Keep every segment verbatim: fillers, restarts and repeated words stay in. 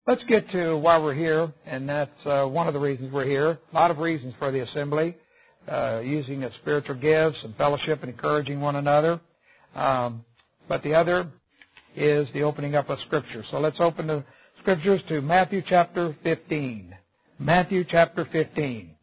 Let's get to why we're here, and that's uh, one of the reasons we're here. A lot of reasons for the assembly, uh, using of spiritual gifts and fellowship and encouraging one another. Um, but the other is the opening up of Scripture. So let's open the Scriptures to Matthew chapter fifteen. Matthew chapter fifteen.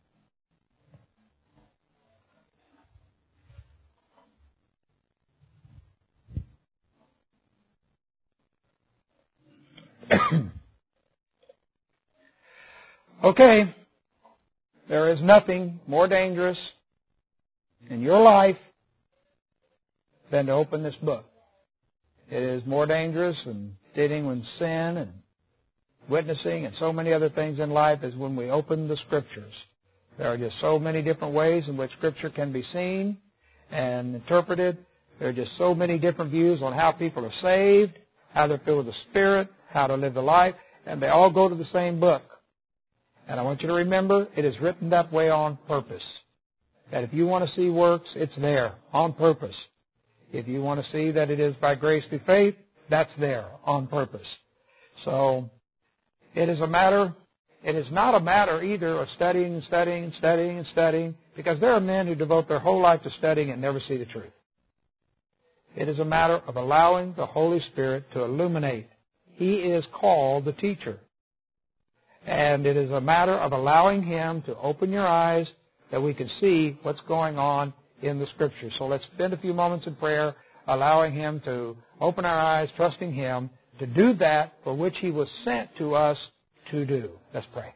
Okay, there is nothing more dangerous in your life than to open this book. It is more dangerous in dealing with sin and witnessing and so many other things in life is when we open the Scriptures. There are just so many different ways in which Scripture can be seen and interpreted. There are just so many different views on how people are saved, how they're filled with the Spirit, how to live the life, and they all go to the same book. And I want you to remember, it is written that way on purpose. That if you want to see works, it's there, on purpose. If you want to see that it is by grace through faith, that's there, on purpose. So, it is a matter, it is not a matter either of studying and studying and studying and studying, because there are men who devote their whole life to studying and never see the truth. It is a matter of allowing the Holy Spirit to illuminate. He is called the teacher. And it is a matter of allowing Him to open your eyes that we can see what's going on in the Scripture. So let's spend a few moments in prayer, allowing Him to open our eyes, trusting Him to do that for which He was sent to us to do. Let's pray.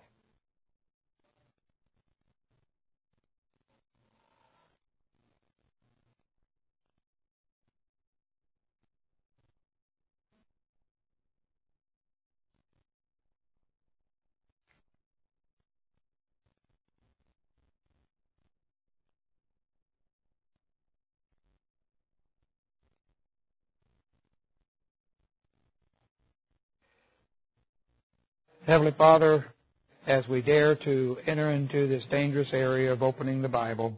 Heavenly Father, as we dare to enter into this dangerous area of opening the Bible,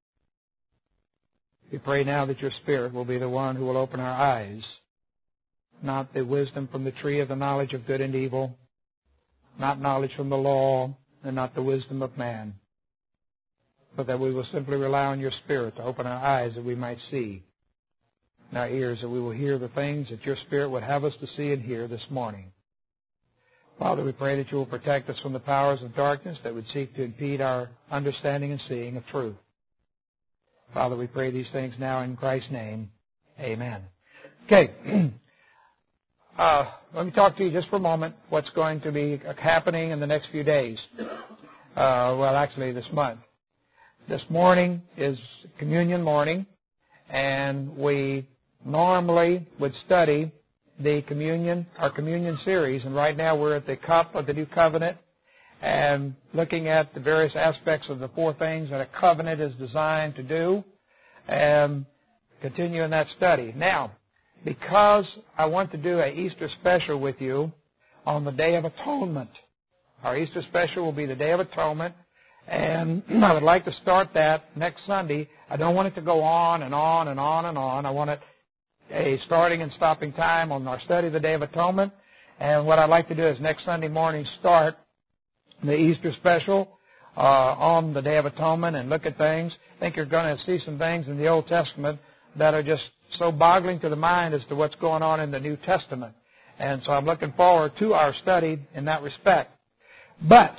we pray now that your Spirit will be the one who will open our eyes, not the wisdom from the tree of the knowledge of good and evil, not knowledge from the law, and not the wisdom of man, but that we will simply rely on your Spirit to open our eyes that we might see, and our ears that we will hear the things that your Spirit would have us to see and hear this morning. Father, we pray that you will protect us from the powers of darkness that would seek to impede our understanding and seeing of truth. Father, we pray these things now in Christ's name. Amen. Okay. Uh, let me talk to you just for a moment what's going to be happening in the next few days. Uh, well, actually this month. This morning is communion morning, and we normally would study the communion, our communion series, and right now we're at the cup of the new covenant and looking at the various aspects of the four things that a covenant is designed to do and continue in that study. Now, because I want to do an Easter special with you on the Day of Atonement. Our Easter special will be the Day of Atonement, and I would like to start that next Sunday. I don't want it to go on and on and on and on. I want it a starting and stopping time on our study of the Day of Atonement. And what I'd like to do is next Sunday morning start the Easter special uh, on the Day of Atonement and look at things. I think you're going to see some things in the Old Testament that are just so boggling to the mind as to what's going on in the New Testament. And so I'm looking forward to our study in that respect. But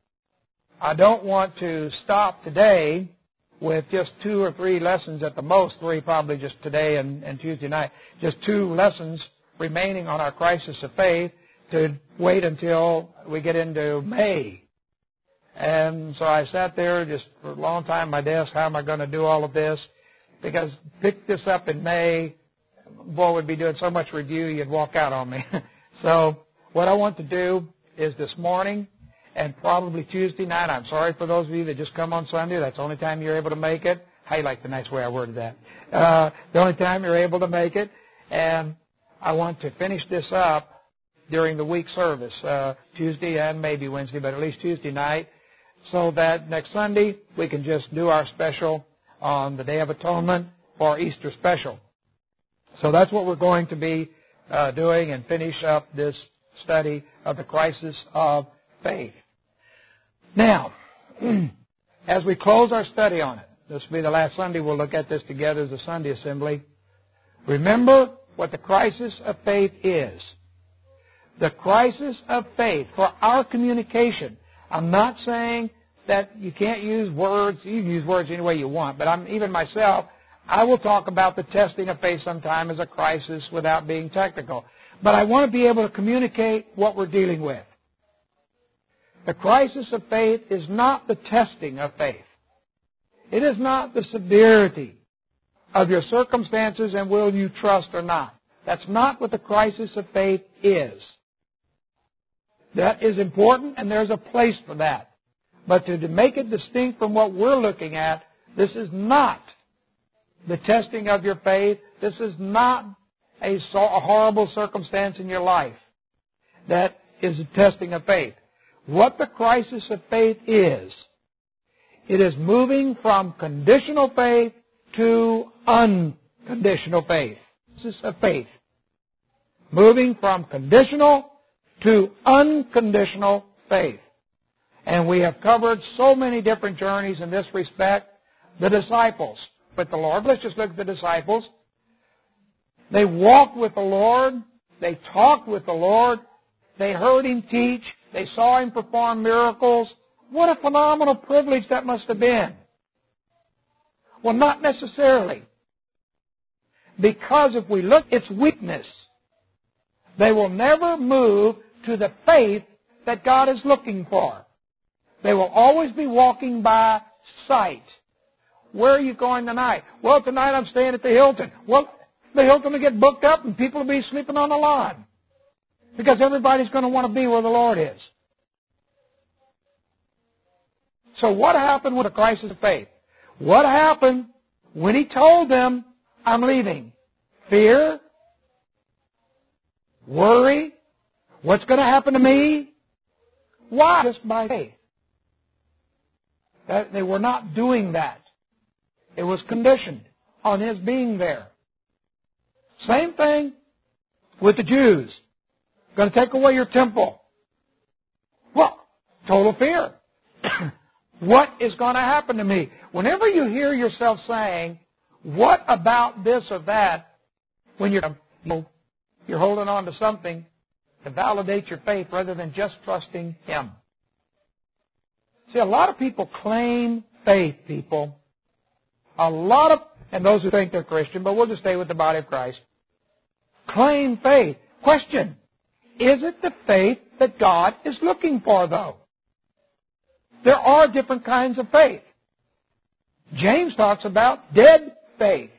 I don't want to stop today with just two or three lessons at the most, three probably just today and, and Tuesday night, just two lessons remaining on our crisis of faith to wait until we get into May. And so I sat there just for a long time at my desk, how am I going to do all of this? Because pick this up in May, boy, we'd be doing so much review, you'd walk out on me. So what I want to do is this morning and probably Tuesday night. I'm sorry for those of you that just come on Sunday. That's the only time you're able to make it. How you like the nice way I worded that? Uh, the only time you're able to make it. And I want to finish this up during the week service, uh, Tuesday and maybe Wednesday, but at least Tuesday night, so that next Sunday we can just do our special on the Day of Atonement for Easter special. So that's what we're going to be uh, doing and finish up this study of the crisis of faith. Now, as we close our study on it, this will be the last Sunday we'll look at this together as a Sunday assembly. Remember what the crisis of faith is. The crisis of faith for our communication. I'm not saying that you can't use words. You can use words any way you want, but I'm even myself, I will talk about the testing of faith sometime as a crisis without being technical. But I want to be able to communicate what we're dealing with. The crisis of faith is not the testing of faith. It is not the severity of your circumstances and will you trust or not. That's not what the crisis of faith is. That is important, and there's a place for that. But to, to make it distinct from what we're looking at, this is not the testing of your faith. This is not a, so, a horrible circumstance in your life. That is a testing of faith. What the crisis of faith is, it is moving from conditional faith to unconditional faith. This is a faith. Moving from conditional to unconditional faith. And we have covered so many different journeys in this respect. The disciples with the Lord. Let's just look at the disciples. They walked with the Lord. They talked with the Lord. They heard Him teach. They saw Him perform miracles. What a phenomenal privilege that must have been. Well, not necessarily. Because if we look at its weakness, they will never move to the faith that God is looking for. They will always be walking by sight. Where are you going tonight? Well, tonight I'm staying at the Hilton. Well, the Hilton will get booked up and people will be sleeping on the lawn. Because everybody's going to want to be where the Lord is. So what happened with the crisis of faith? What happened when He told them, I'm leaving? Fear? Worry? What's going to happen to me? Why? Just by faith. That they were not doing that. It was conditioned on His being there. Same thing with the Jews. Going to take away your temple. Well, total fear. What is going to happen to me? Whenever you hear yourself saying, what about this or that, when you're, you're holding on to something to validate your faith rather than just trusting Him. See, a lot of people claim faith, people. A lot of, and those who think they're Christian, but we'll just stay with the body of Christ, claim faith. Question, is it the faith that God is looking for, though? There are different kinds of faith. James talks about dead faith.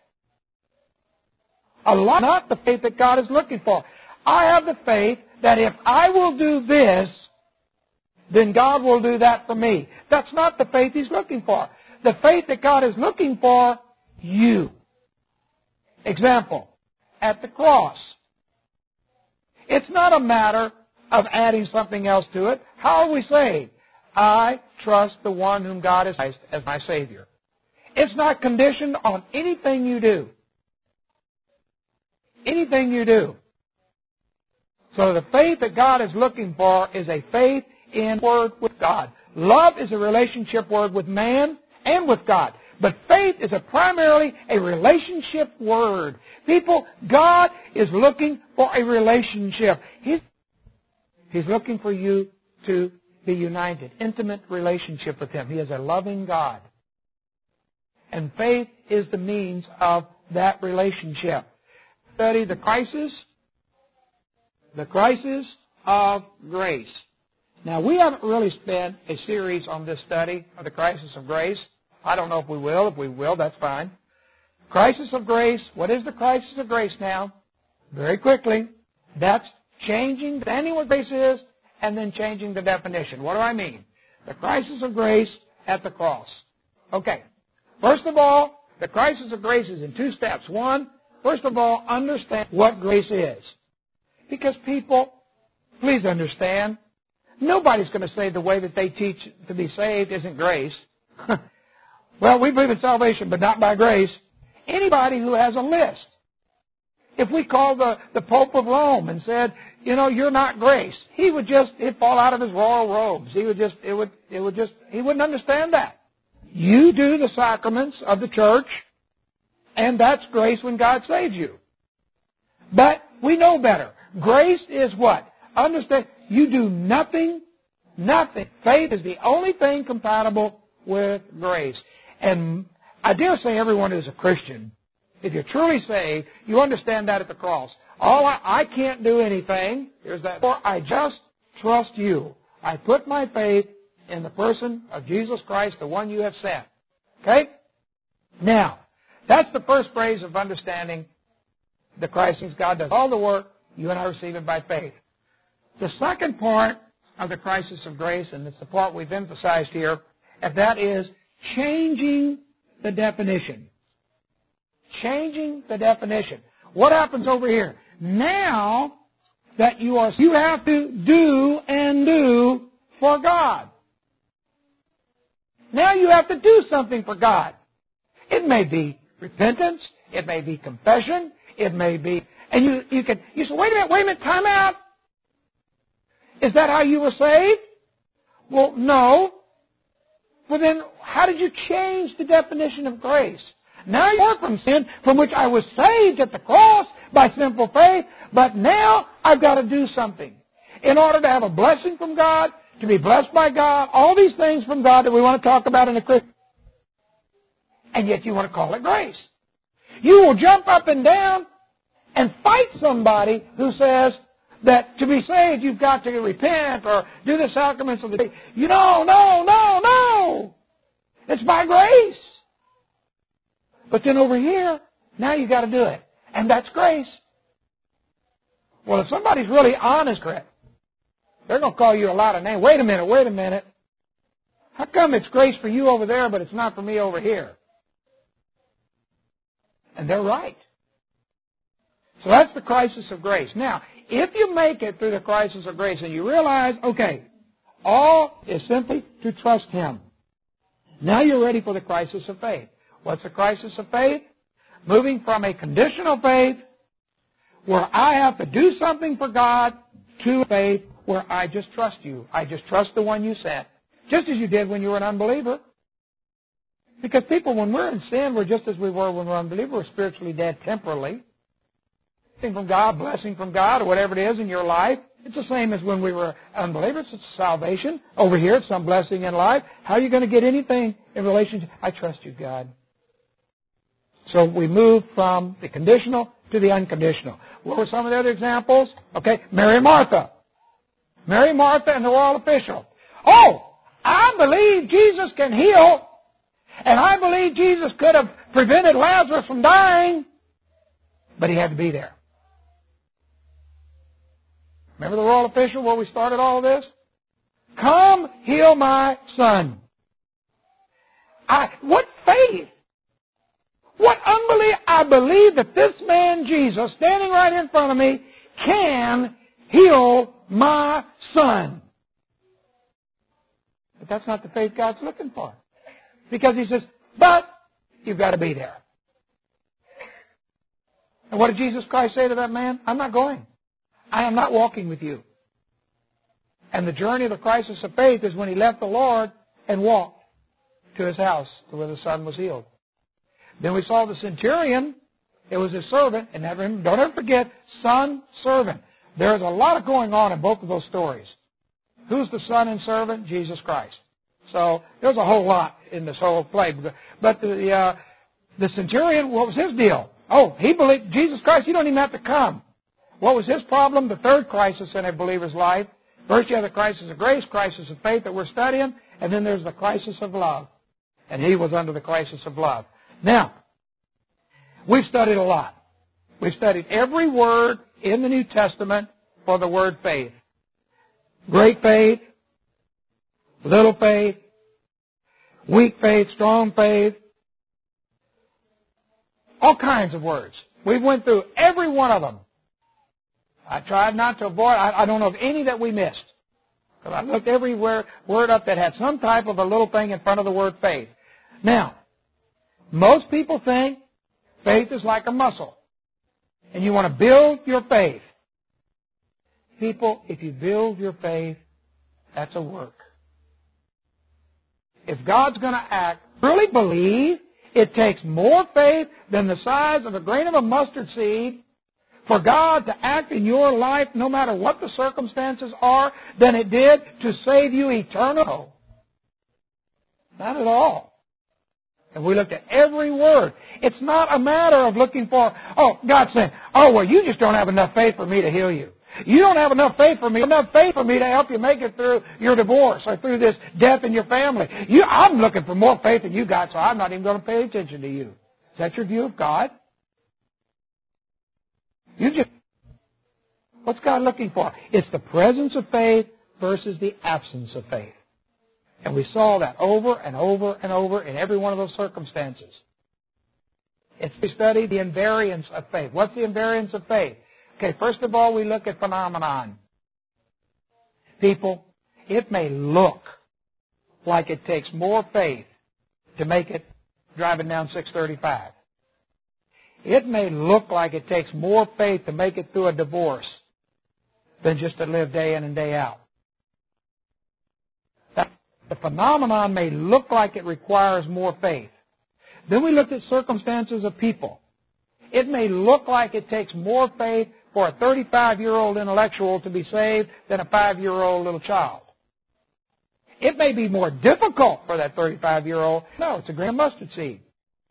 A lot, not the faith that God is looking for. I have the faith that if I will do this, then God will do that for me. That's not the faith He's looking for. The faith that God is looking for, you. Example, at the cross. It's not a matter of adding something else to it. How are we saved? I trust the one whom God has placed as my Savior. It's not conditioned on anything you do. Anything you do. So the faith that God is looking for is a faith in word with God. Love is a relationship word with man and with God. But faith is a primarily a relationship word. People, God is looking for a relationship. He's, he's looking for you to be united, intimate relationship with Him. He is a loving God. And faith is the means of that relationship. Study the crisis, the crisis of grace. Now, we haven't really spent a series on this study of the crisis of grace. I don't know if we will. If we will, that's fine. Crisis of grace. What is the crisis of grace now? Very quickly. That's changing, understanding what grace is, and then changing the definition. What do I mean? The crisis of grace at the cross. Okay. First of all, the crisis of grace is in two steps. One, first of all, understand what grace is. Because people, please understand, nobody's going to say the way that they teach to be saved isn't grace. Well, we believe in salvation, but not by grace. Anybody who has a list. If we called the, the Pope of Rome and said, you know, you're not grace. He would just, it'd fall out of his royal robes. He would just, it would, it would just, he wouldn't understand that. You do the sacraments of the church, and that's grace when God saves you. But we know better. Grace is what? Understand, you do nothing, nothing. Faith is the only thing compatible with grace. And I dare say everyone who's a Christian, if you're truly saved, you understand that at the cross. All I, I can't do anything. Here's that. Or I just trust you. I put my faith in the person of Jesus Christ, the one you have sent. Okay? Now, that's the first phrase of understanding the Christ. God does all the work. You and I receive it by faith. The second part of the crisis of grace, and it's the part we've emphasized here, and that is changing the definition. Changing the definition. What happens over here? Now that you are, you have to do and do for God. Now you have to do something for God. It may be repentance. It may be confession. It may be, and you, you can, you say, wait a minute, wait a minute, time out. Is that how you were saved? Well, no. Well then, how did you change the definition of grace? Now you're from sin, from which I was saved at the cross by simple faith, but now I've got to do something. In order to have a blessing from God, to be blessed by God, all these things from God that we want to talk about in a Christian. And yet you want to call it grace. You will jump up and down and fight somebody who says that to be saved you've got to repent or do the sacraments of the day. You know, no, no, no. It's by grace. But then over here, now you've got to do it. And that's grace. Well, if somebody's really honest, they're going to call you a lot of names. Wait a minute, wait a minute. How come it's grace for you over there, but it's not for me over here? And they're right. So that's the crisis of grace. Now, if you make it through the crisis of grace and you realize, okay, all is simply to trust Him. Now you're ready for the crisis of faith. What's the crisis of faith? Moving from a conditional faith where I have to do something for God to faith where I just trust you. I just trust the one you sent. Just as you did when you were an unbeliever. Because people, when we're in sin, we're just as we were when we were unbelievers. We're spiritually dead temporally. Blessing from God, blessing from God, or whatever it is in your life. It's the same as when we were unbelievers. It's salvation. Over here, it's some blessing in life. How are you going to get anything in relation to, I trust you, God. So we move from the conditional to the unconditional. What were some of the other examples? Okay, Mary and Martha. Mary, Martha, and the royal official. Oh, I believe Jesus can heal, and I believe Jesus could have prevented Lazarus from dying, but he had to be there. Remember the royal official where we started all of this? Come, heal my son. I, what faith? What unbelief? I believe that this man, Jesus, standing right in front of me, can heal my son. But that's not the faith God's looking for. Because He says, but you've got to be there. And what did Jesus Christ say to that man? I'm not going. I am not walking with you. And the journey of the crisis of faith is when he left the Lord and walked to his house to where the son was healed. Then we saw the centurion. It was his servant. And never, don't ever forget, son, servant. There's a lot of going on in both of those stories. Who's the son and servant? Jesus Christ. So there's a whole lot in this whole play. But the uh, the centurion, what was his deal? Oh, he believed Jesus Christ. You don't even have to come. What was his problem? The third crisis in a believer's life. First you have the crisis of grace, crisis of faith that we're studying, and then there's the crisis of love. And he was under the crisis of love. Now, we've studied a lot. We've studied every word in the New Testament for the word faith. Great faith, little faith, weak faith, strong faith, all kinds of words. We went through every one of them. I tried not to avoid, I, I don't know of any that we missed. Because I looked every word, word up that had some type of a little thing in front of the word faith. Now, most people think faith is like a muscle. And you want to build your faith. People, if you build your faith, that's a work. If God's going to act, really believe it takes more faith than the size of a grain of a mustard seed for God to act in your life, no matter what the circumstances are, than it did to save you eternally. Not at all. And we looked at every word. It's not a matter of looking for, oh, God's saying, oh, well, you just don't have enough faith for me to heal you. You don't have enough faith for me, enough faith for me to help you make it through your divorce or through this death in your family. You, I'm looking for more faith than you got, so I'm not even going to pay attention to you. Is that your view of God? You just, what's God looking for? It's the presence of faith versus the absence of faith. And we saw that over and over and over in every one of those circumstances. It's we study the invariance of faith. What's the invariance of faith? Okay, first of all, we look at phenomenon. People, it may look like it takes more faith to make it driving down six thirty-five. It may look like it takes more faith to make it through a divorce than just to live day in and day out. That, the phenomenon may look like it requires more faith. Then we looked at circumstances of people. It may look like it takes more faith for a thirty-five-year-old intellectual to be saved than a five-year-old little child. It may be more difficult for that thirty-five-year-old. No, it's a grain of mustard seed.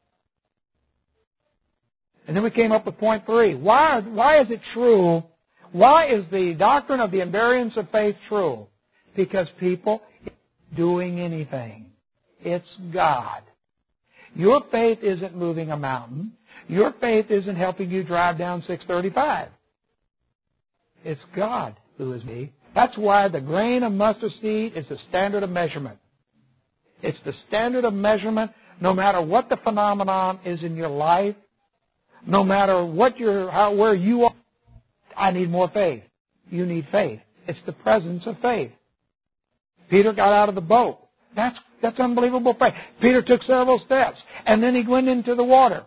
And then we came up with point three. Why, why is it true? Why is the doctrine of the invariance of faith true? Because people doing anything. It's God. Your faith isn't moving a mountain. Your faith isn't helping you drive down six thirty-five. It's God who is me. That's why the grain of mustard seed is the standard of measurement. It's the standard of measurement no matter what the phenomenon is in your life, no matter what your, how, where you are. I need more faith. You need faith. It's the presence of faith. Peter got out of the boat. That's, that's unbelievable faith. Peter took several steps, and then he went into the water.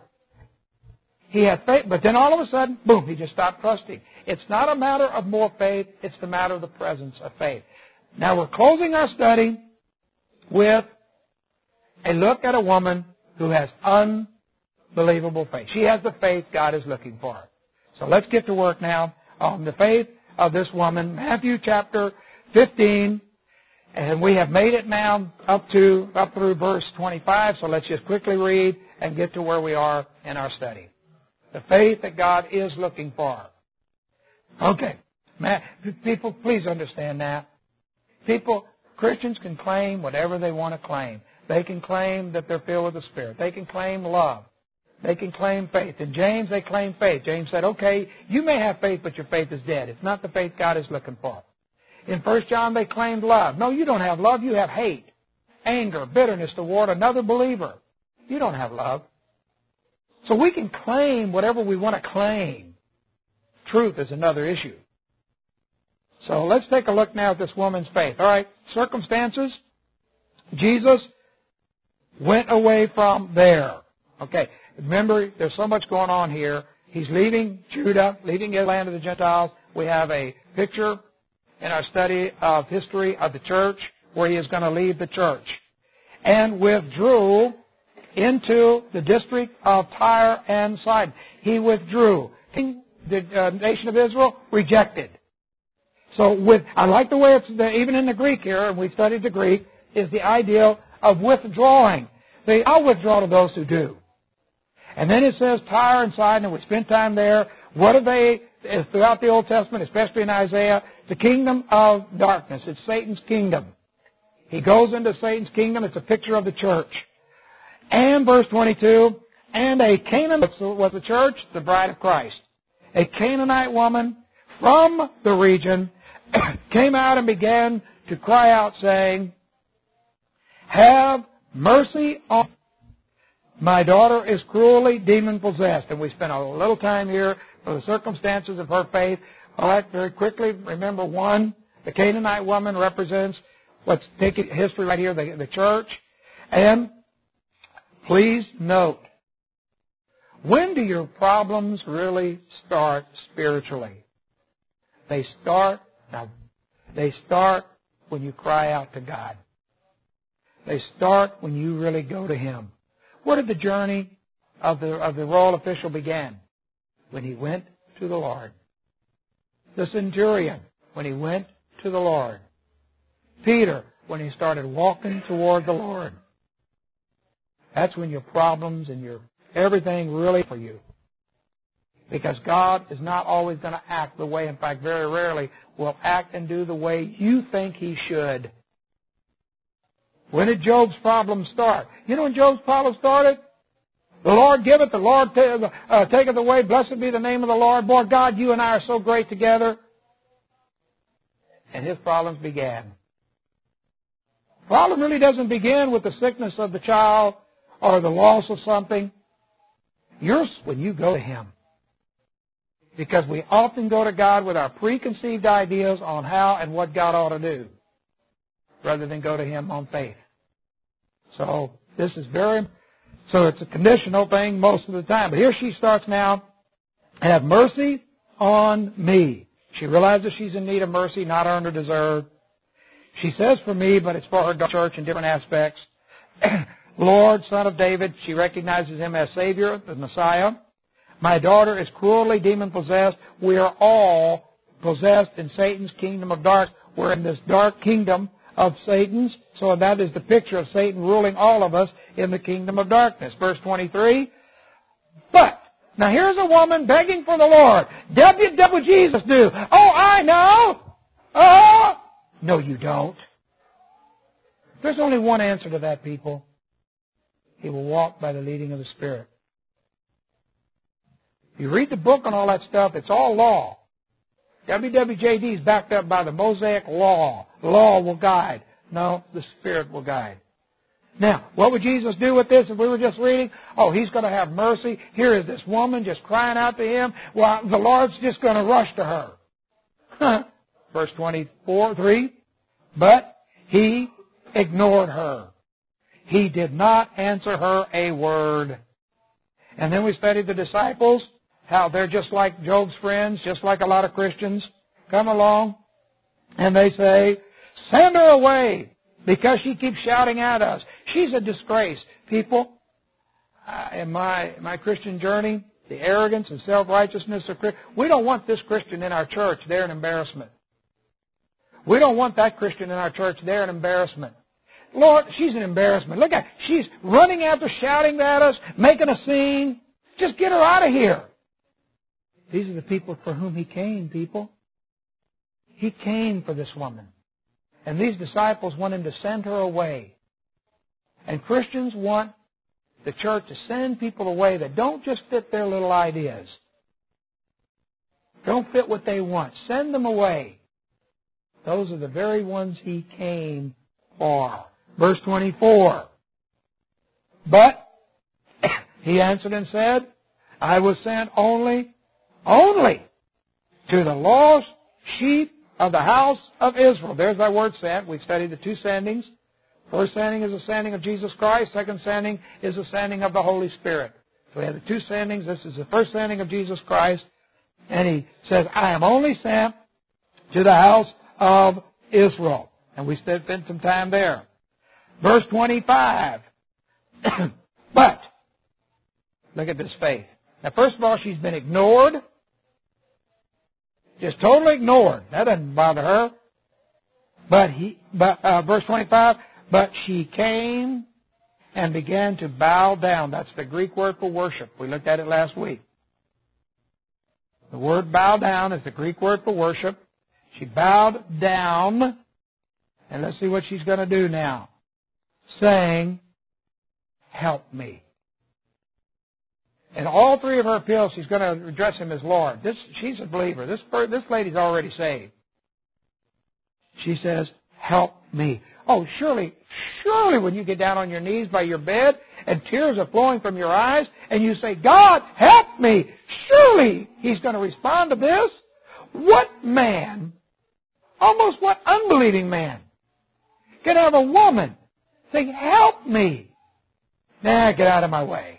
He had faith, but then all of a sudden, boom, he just stopped trusting. It's not a matter of more faith, it's the matter of the presence of faith. Now we're closing our study with a look at a woman who has unbelievable faith. She has the faith God is looking for. So let's get to work now on the faith of this woman. Matthew chapter fifteen, and we have made it now up to up through verse twenty-five, so let's just quickly read and get to where we are in our study. The faith that God is looking for. Okay. People, please understand that. People, Christians can claim whatever they want to claim. They can claim that they're filled with the Spirit. They can claim love. They can claim faith. In James, they claim faith. James said, okay, you may have faith, but your faith is dead. It's not the faith God is looking for. In First John, they claimed love. No, you don't have love. You have hate, anger, bitterness toward another believer. You don't have love. So we can claim whatever we want to claim. Truth is another issue. So let's take a look now at this woman's faith. All right, circumstances. Jesus went away from there. Okay, remember, there's so much going on here. He's leaving Judah, leaving the land of the Gentiles. We have a picture in our study of history of the church where he is going to leave the church. And withdrew into the district of Tyre and Sidon. He withdrew. The uh, nation of Israel rejected. So with, I like the way it's, the, even in the Greek here, and we've studied the Greek, is the idea of withdrawing. They, I'll withdraw to those who do. And then it says Tyre and Sidon, and we spent time there. What are they, throughout the Old Testament, especially in Isaiah? The kingdom of darkness. It's Satan's kingdom. He goes into Satan's kingdom. It's a picture of the church. And verse twenty-two, and a Canaanite was the church, the bride of Christ. A Canaanite woman from the region came out and began to cry out, saying, have mercy on my daughter is cruelly demon-possessed. And we spent a little time here for the circumstances of her faith. All right, very quickly, remember one, the Canaanite woman represents, let's take history right here, the, the church. And please note, when do your problems really start spiritually? They start Now, they start when you cry out to God. They start when you really go to Him. Where did the journey of the, of the royal official begin? When he went to the Lord. The centurion, when he went to the Lord. Peter, when he started walking toward the Lord. That's when your problems and your everything really for you. Because God is not always going to act the way, in fact, very rarely, will act and do the way you think He should. When did Job's problem start? You know when Job's problem started? The Lord giveth, the Lord uh, taketh away. Blessed be the name of the Lord. Boy, God, you and I are so great together. And his problems began. The problem really doesn't begin with the sickness of the child or the loss of something. Yours when you go to Him. Because we often go to God with our preconceived ideas on how and what God ought to do, rather than go to Him on faith. So this is very, so it's a conditional thing most of the time. But here she starts now, have mercy on me. She realizes she's in need of mercy, not earned or deserved. She says for me, but it's for her church in different aspects. Lord, Son of David, she recognizes Him as Savior, the Messiah. My daughter is cruelly demon-possessed. We are all possessed in Satan's kingdom of darkness. We're in this dark kingdom of Satan's. So that is the picture of Satan ruling all of us in the kingdom of darkness. Verse twenty-three. But, now here's a woman begging for the Lord. W, what would Jesus do? Oh, I know. Oh, no, you don't. There's only one answer to that, people. He will walk by the leading of the Spirit. If you read the book and all that stuff, it's all law. W W J D is backed up by the Mosaic law. The law will guide. No, the Spirit will guide. Now, what would Jesus do with this if we were just reading? Oh, He's going to have mercy. Here is this woman just crying out to Him. Well, the Lord's just going to rush to her. Verse twenty-four, three. But He ignored her. He did not answer her a word. And then we studied the disciples, how they're just like Job's friends, just like a lot of Christians. Come along, and they say, send her away, because she keeps shouting at us. She's a disgrace. People, uh, in my, my Christian journey, the arrogance and self-righteousness of Christians, we don't want this Christian in our church. They're an embarrassment. We don't want that Christian in our church. They're an embarrassment. Lord, she's an embarrassment. Look at her. She's running after, shouting at us, making a scene. Just get her out of here. These are the people for whom He came, people. He came for this woman. And these disciples want Him to send her away. And Christians want the church to send people away that don't just fit their little ideas. Don't fit what they want. Send them away. Those are the very ones He came for. Verse twenty-four. But He answered and said, I was sent only, only to the lost sheep of the house of Israel. There's that word sent. We've studied the two sendings. First sending is the sending of Jesus Christ. Second sending is the sending of the Holy Spirit. So we have the two sendings. This is the first sending of Jesus Christ. And He says, I am only sent to the house of Israel. And we spent some time there. Verse twenty-five. But, look at this faith. Now, first of all, she's been ignored. Just totally ignored. That doesn't bother her. But he, but uh, verse twenty-five. But she came and began to bow down. That's the Greek word for worship. We looked at it last week. The word bow down is the Greek word for worship. She bowed down. And let's see what she's going to do now. Saying, help me. In all three of her appeals, she's going to address Him as Lord. This, she's a believer. This, this lady's already saved. She says, help me. Oh, surely, surely when you get down on your knees by your bed and tears are flowing from your eyes and you say, God, help me, surely He's going to respond to this? What man, almost what unbelieving man, can have a woman say, help me? Nah, get out of my way.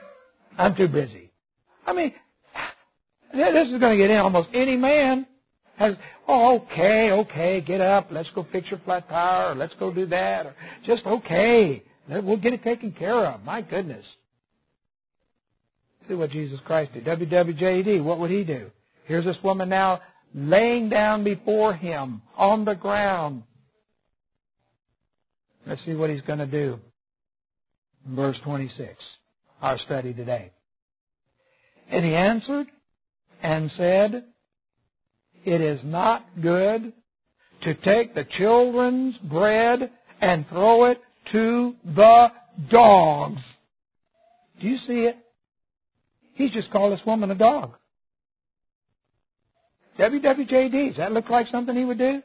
I'm too busy. I mean, this is going to get in almost any man. has, oh, okay, okay, get up, let's go fix your flat tire, or let's go do that, or just okay, we'll get it taken care of. My goodness. See what Jesus Christ did. W W J D, what would he do? Here's this woman now laying down before him on the ground. Let's see what he's going to do. Verse twenty-six, our study today. And he answered and said, it is not good to take the children's bread and throw it to the dogs. Do you see it? He's just called this woman a dog. W W J D, does that look like something he would do?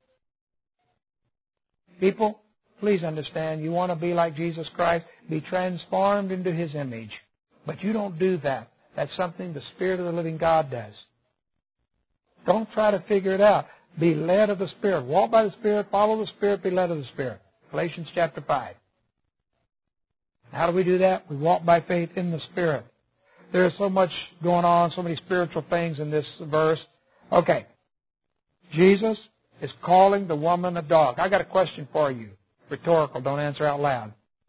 People, please understand, you want to be like Jesus Christ, be transformed into His image. But you don't do that. That's something the Spirit of the living God does. Don't try to figure it out. Be led of the Spirit. Walk by the Spirit, follow the Spirit, be led of the Spirit. Galatians chapter five. How do we do that? We walk by faith in the Spirit. There is so much going on, so many spiritual things in this verse. Okay. Jesus is calling the woman a dog. I got a question for you. Rhetorical, don't answer out loud.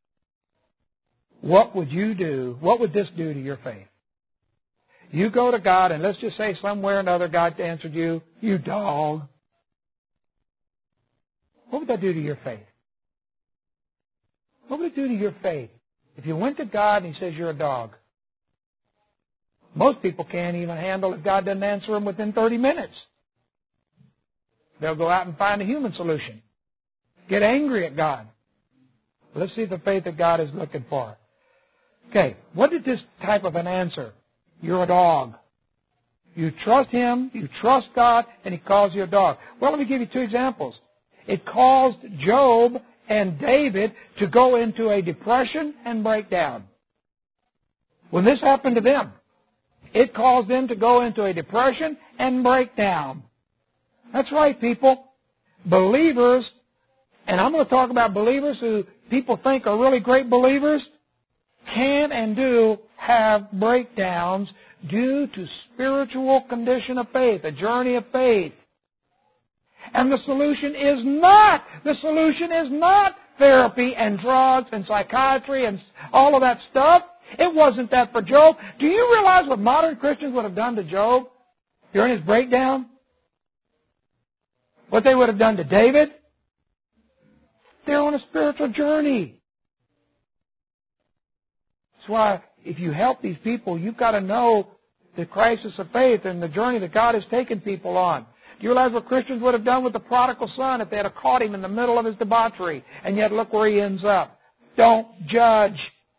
What would you do? What would this do to your faith? You go to God, and let's just say somewhere or another God answered you, you dog. What would that do to your faith? What would it do to your faith if you went to God and He says you're a dog? Most people can't even handle if God doesn't answer them within thirty minutes. They'll go out and find a human solution. Get angry at God. Let's see the faith that God is looking for. Okay, what did this type of an answer? You're a dog. You trust Him, you trust God, and He calls you a dog. Well, let me give you two examples. It caused Job and David to go into a depression and breakdown. When this happened to them, it caused them to go into a depression and breakdown. That's right, people. Believers, and I'm going to talk about believers who people think are really great believers, can and do have breakdowns due to spiritual condition of faith, a journey of faith. And the solution is not, the solution is not therapy and drugs and psychiatry and all of that stuff. It wasn't that for Job. Do you realize what modern Christians would have done to Job during his breakdown? What they would have done to David? They're on a spiritual journey. That's why if you help these people, you've got to know the crisis of faith and the journey that God has taken people on. Do you realize what Christians would have done with the prodigal son if they had caught him in the middle of his debauchery? And yet look where he ends up. Don't judge.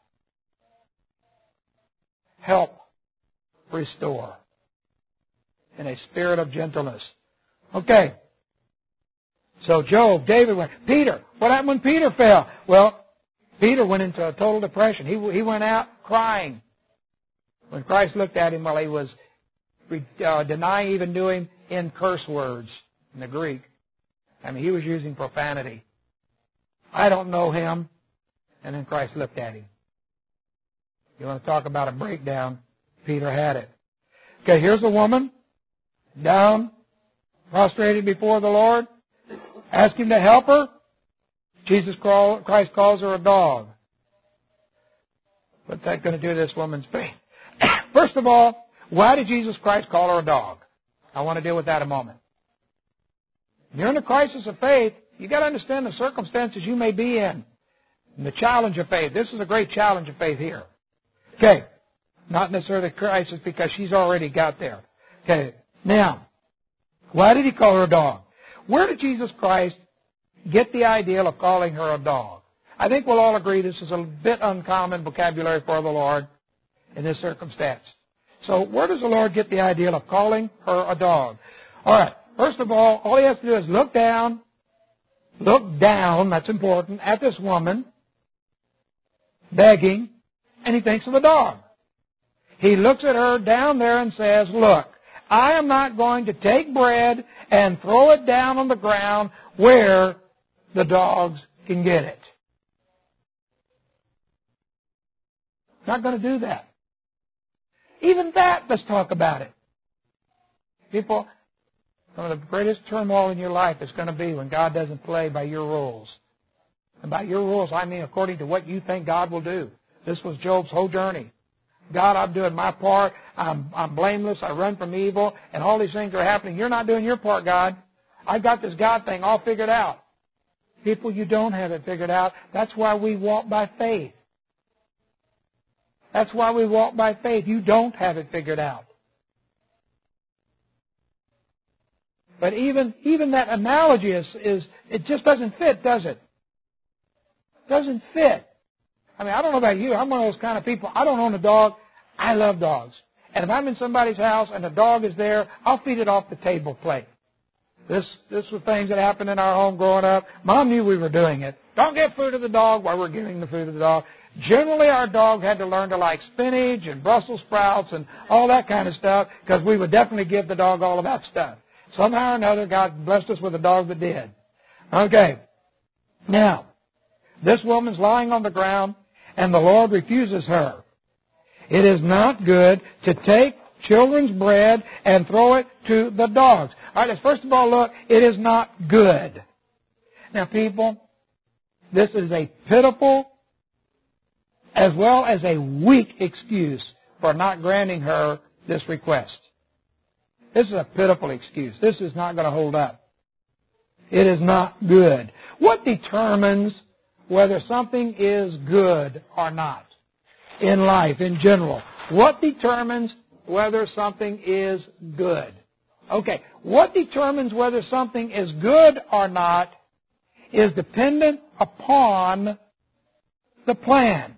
Help. Restore. In a spirit of gentleness. Okay. So Job, David went. Peter. What happened when Peter fell? Well, Peter went into a total depression. He, he went out crying. When Christ looked at him while he was uh, denying even knew him in curse words in the Greek. I mean, he was using profanity. I don't know him. And then Christ looked at him. You want to talk about a breakdown? Peter had it. Okay, here's a woman down, prostrated before the Lord. Ask Him to help her. Jesus Christ calls her a dog. What's that going to do to this woman's faith? First of all, why did Jesus Christ call her a dog? I want to deal with that a moment. When you're in a crisis of faith, you've got to understand the circumstances you may be in. And the challenge of faith. This is a great challenge of faith here. Okay. Not necessarily the crisis because she's already got there. Okay. Now, why did He call her a dog? Where did Jesus Christ get the idea of calling her a dog? I think we'll all agree this is a bit uncommon vocabulary for the Lord in this circumstance. So where does the Lord get the idea of calling her a dog? All right. First of all, all He has to do is look down, look down, that's important, at this woman begging, and He thinks of a dog. He looks at her down there and says, look, I am not going to take bread and throw it down on the ground where the dogs can get it. Not going to do that. Even that, let's talk about it. People, Some of the greatest turmoil in your life is going to be when God doesn't play by your rules. And by your rules, I mean according to what you think God will do. This was Job's whole journey. God, I'm doing my part. I'm, I'm blameless. I run from evil. And all these things are happening. You're not doing your part, God. I've got this God thing all figured out. People, you don't have it figured out. That's why we walk by faith. That's why we walk by faith. You don't have it figured out. But even, even that analogy is, is, it just doesn't fit, does it? Doesn't fit. I mean, I don't know about you. I'm one of those kind of people. I don't own a dog. I love dogs. And if I'm in somebody's house and the dog is there, I'll feed it off the table plate. This, this was things that happened in our home growing up. Mom knew we were doing it. Don't give food to the dog while we're giving the food to the dog. Generally, our dog had to learn to like spinach and Brussels sprouts and all that kind of stuff because we would definitely give the dog all of that stuff. Somehow or another, God blessed us with a dog that did. Okay. Now, this woman's lying on the ground, and the Lord refuses her. It is not good to take children's bread and throw it to the dogs. All right, let's first of all look, it is not good. Now, people, this is a pitiful as well as a weak excuse for not granting her this request. This is a pitiful excuse. This is not going to hold up. It is not good. What determines whether something is good or not in life in general? What determines whether something is good? Okay, what determines whether something is good or not is dependent upon the plan,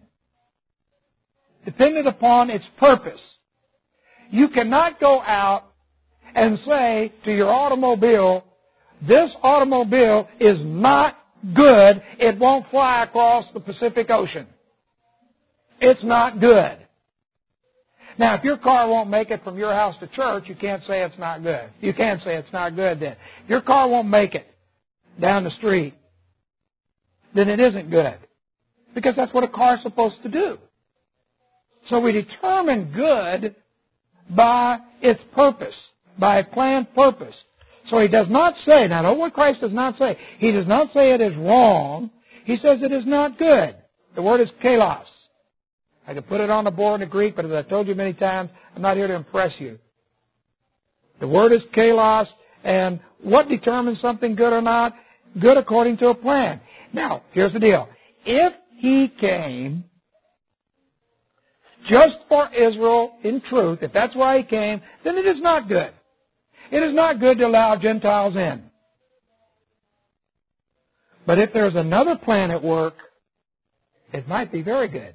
dependent upon its purpose. You cannot go out and say to your automobile, this automobile is not good. It won't fly across the Pacific Ocean. It's not good. Now, if your car won't make it from your house to church, you can't say it's not good. You can't say it's not good then. If your car won't make it down the street, then it isn't good. Because that's what a car is supposed to do. So we determine good by its purpose, by a planned purpose. So he does not say, now know what Christ does not say. He does not say it is wrong. He says it is not good. The word is kalos. I could put it on the board in the Greek, but as I've told you many times, I'm not here to impress you. The word is kalos, and what determines something good or not? Good according to a plan. Now, here's the deal. If he came just for Israel in truth, if that's why he came, then it is not good. It is not good to allow Gentiles in. But if there's another plan at work, it might be very good.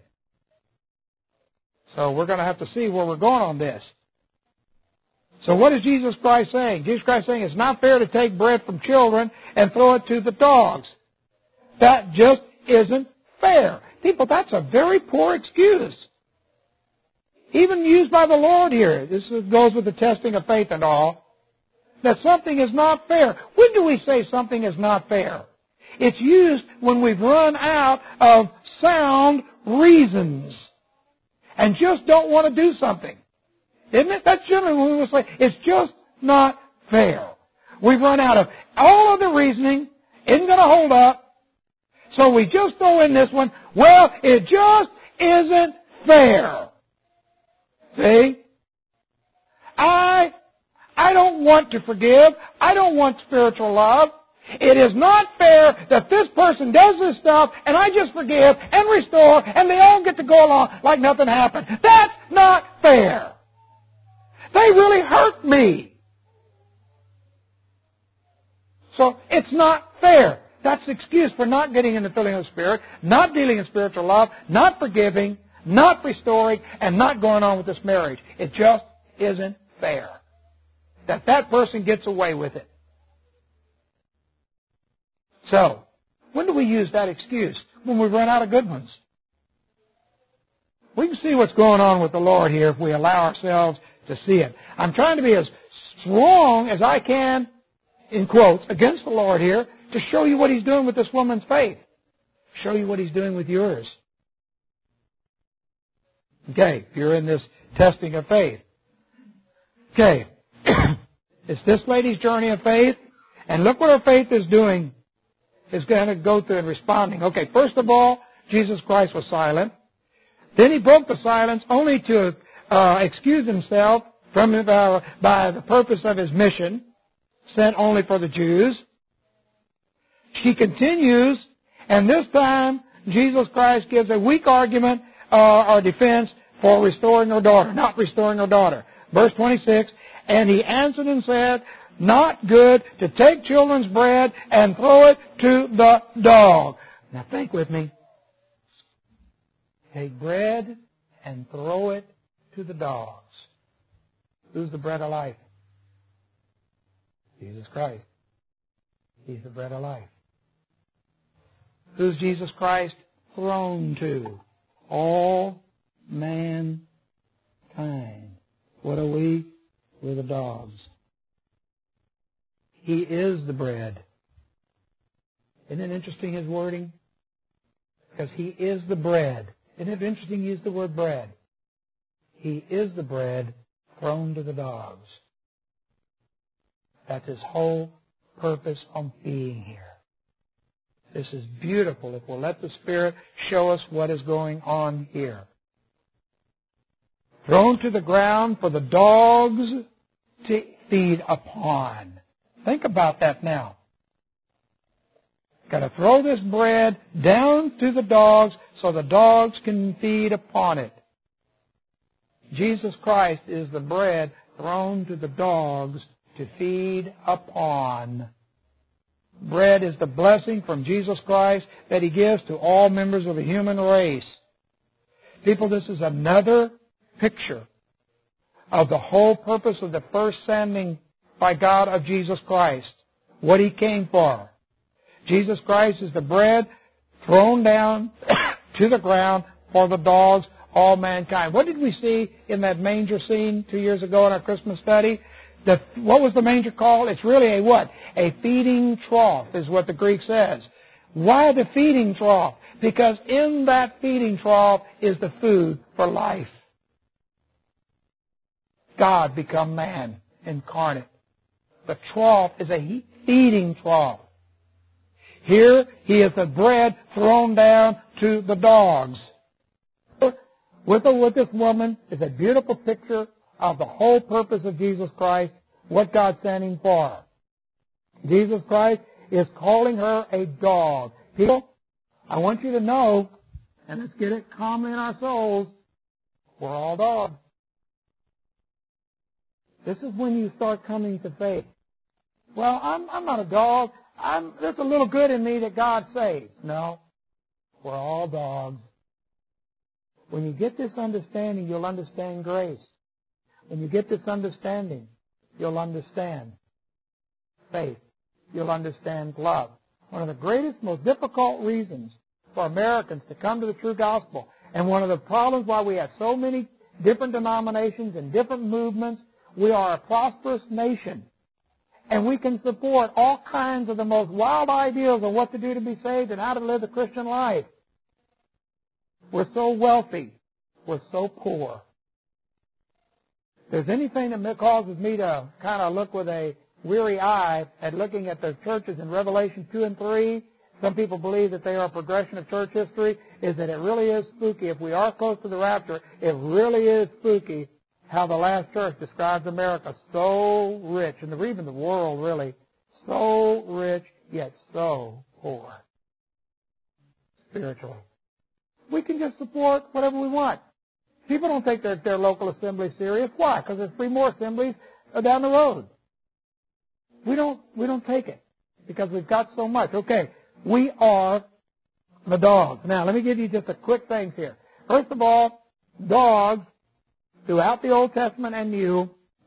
So we're going to have to see where we're going on this. So what is Jesus Christ saying? Jesus Christ is saying it's not fair to take bread from children and throw it to the dogs. That just isn't fair. People, that's a very poor excuse. Even used by the Lord here. This goes with the testing of faith and all. That something is not fair. When do we say something is not fair? It's used when we've run out of sound reasons and just don't want to do something. Isn't it? That's generally when we will say, it's just not fair. We've run out of all other reasoning, isn't going to hold up, so we just throw in this one, well, it just isn't fair. See? I, I don't want to forgive. I don't want spiritual love. It is not fair that this person does this stuff and I just forgive and restore and they all get to go along like nothing happened. That's not fair. They really hurt me. So it's not fair. That's the excuse for not getting in the filling of the Spirit, not dealing in spiritual love, not forgiving, not restoring, and not going on with this marriage. It just isn't fair that that person gets away with it. So, when do we use that excuse? When we run out of good ones. We can see what's going on with the Lord here if we allow ourselves to see it. I'm trying to be as strong as I can, in quotes, against the Lord here to show you what He's doing with this woman's faith. Show you what He's doing with yours. Okay, if you're in this testing of faith. Okay. It's this lady's journey of faith. And look what her faith is doing. Is going to go through and responding. Okay, first of all, Jesus Christ was silent. Then he broke the silence only to uh, excuse himself from uh, by the purpose of his mission, sent only for the Jews. She continues, and this time Jesus Christ gives a weak argument uh, or defense for restoring her daughter, not restoring her daughter. Verse twenty-six, and he answered and said, not good to take children's bread and throw it to the dog. Now think with me. Take bread and throw it to the dogs. Who's the bread of life? Jesus Christ. He's the bread of life. Who's Jesus Christ thrown to? All mankind. What are we? We're the dogs. He is the bread. Isn't it interesting, his wording? Because he is the bread. Isn't it interesting he used the word bread? He is the bread thrown to the dogs. That's his whole purpose on being here. This is beautiful if we'll let the Spirit show us what is going on here. Thrown to the ground for the dogs to feed upon. Think about that now. Got to throw this bread down to the dogs so the dogs can feed upon it. Jesus Christ is the bread thrown to the dogs to feed upon. Bread is the blessing from Jesus Christ that He gives to all members of the human race. People, this is another picture of the whole purpose of the first sending by God of Jesus Christ. What He came for. Jesus Christ is the bread thrown down to the ground for the dogs, all mankind. What did we see in that manger scene two years ago in our Christmas study? The, what was the manger called? It's really a what? A feeding trough is what the Greek says. Why the feeding trough? Because in that feeding trough is the food for life. God become man, incarnate. The trough is a feeding trough. Here, He is the bread thrown down to the dogs. With, with this woman is a beautiful picture of the whole purpose of Jesus Christ, what God sent Him for. Jesus Christ is calling her a dog. People, I want you to know, and let's get it calm in our souls, we're all dogs. This is when you start coming to faith. Well, I'm, I'm not a dog. I'm, there's a little good in me that God saves. No, we're all dogs. When you get this understanding, you'll understand grace. When you get this understanding, you'll understand faith. You'll understand love. One of the greatest, most difficult reasons for Americans to come to the true gospel, and one of the problems why we have so many different denominations and different movements, we are a prosperous nation. And we can support all kinds of the most wild ideas of what to do to be saved and how to live the Christian life. We're so wealthy. We're so poor. If there's anything that causes me to kind of look with a weary eye at looking at the churches in Revelation two and three, some people believe that they are a progression of church history, is that it really is spooky. If we are close to the rapture, it really is spooky how the last church describes America so rich, and even the world really, so rich yet so poor spiritually. We can just support whatever we want. People don't take their, their local assembly serious. Why? Because there's three more assemblies down the road. We don't, we don't take it because we've got so much. Okay, we are the dogs. Now, let me give you just a quick things here. First of all, dogs, throughout the Old Testament and New,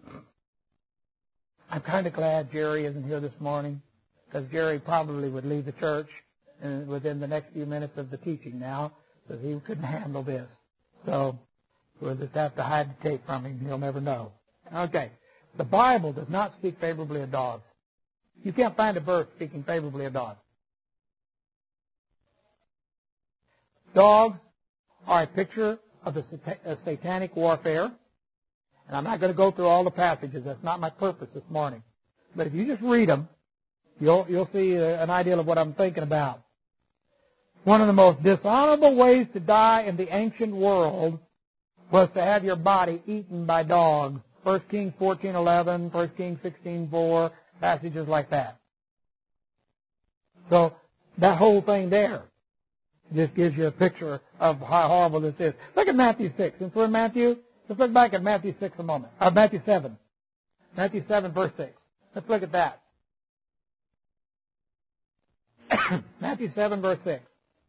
I'm kind of glad Jerry isn't here this morning because Jerry probably would leave the church within the next few minutes of the teaching now because he couldn't handle this. So we'll just have to hide the tape from him. He'll never know. Okay. The Bible does not speak favorably of dogs. You can't find a verse speaking favorably of dogs. Dogs are a picture of the satanic warfare, And I'm not going to go through all the passages. That's not my purpose this morning. But if you just read them, you'll, you'll see an idea of what I'm thinking about. One of the most dishonorable ways to die in the ancient world was to have your body eaten by dogs. First Kings fourteen eleven, First Kings sixteen four, passages like that. So that whole thing there just gives you a picture of how horrible this is. Look at Matthew six. Since we're in Matthew, let's look back at Matthew six a moment. Or Matthew seven. Matthew seven, verse six. Let's look at that. Matthew seven, verse six.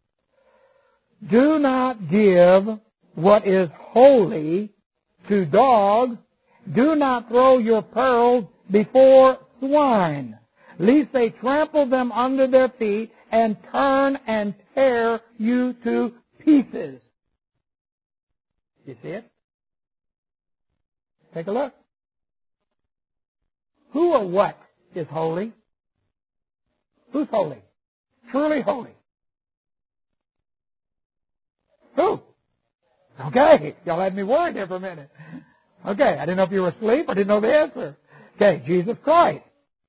Do not give what is holy to dogs. Do not throw your pearls before swine, lest they trample them under their feet and turn and tear you to pieces. You see it? Take a look. Who or what is holy? Who's holy? Truly holy. Who? Okay, y'all had me worried there for a minute. Okay, I didn't know if you were asleep. I didn't know the answer. Okay, Jesus Christ.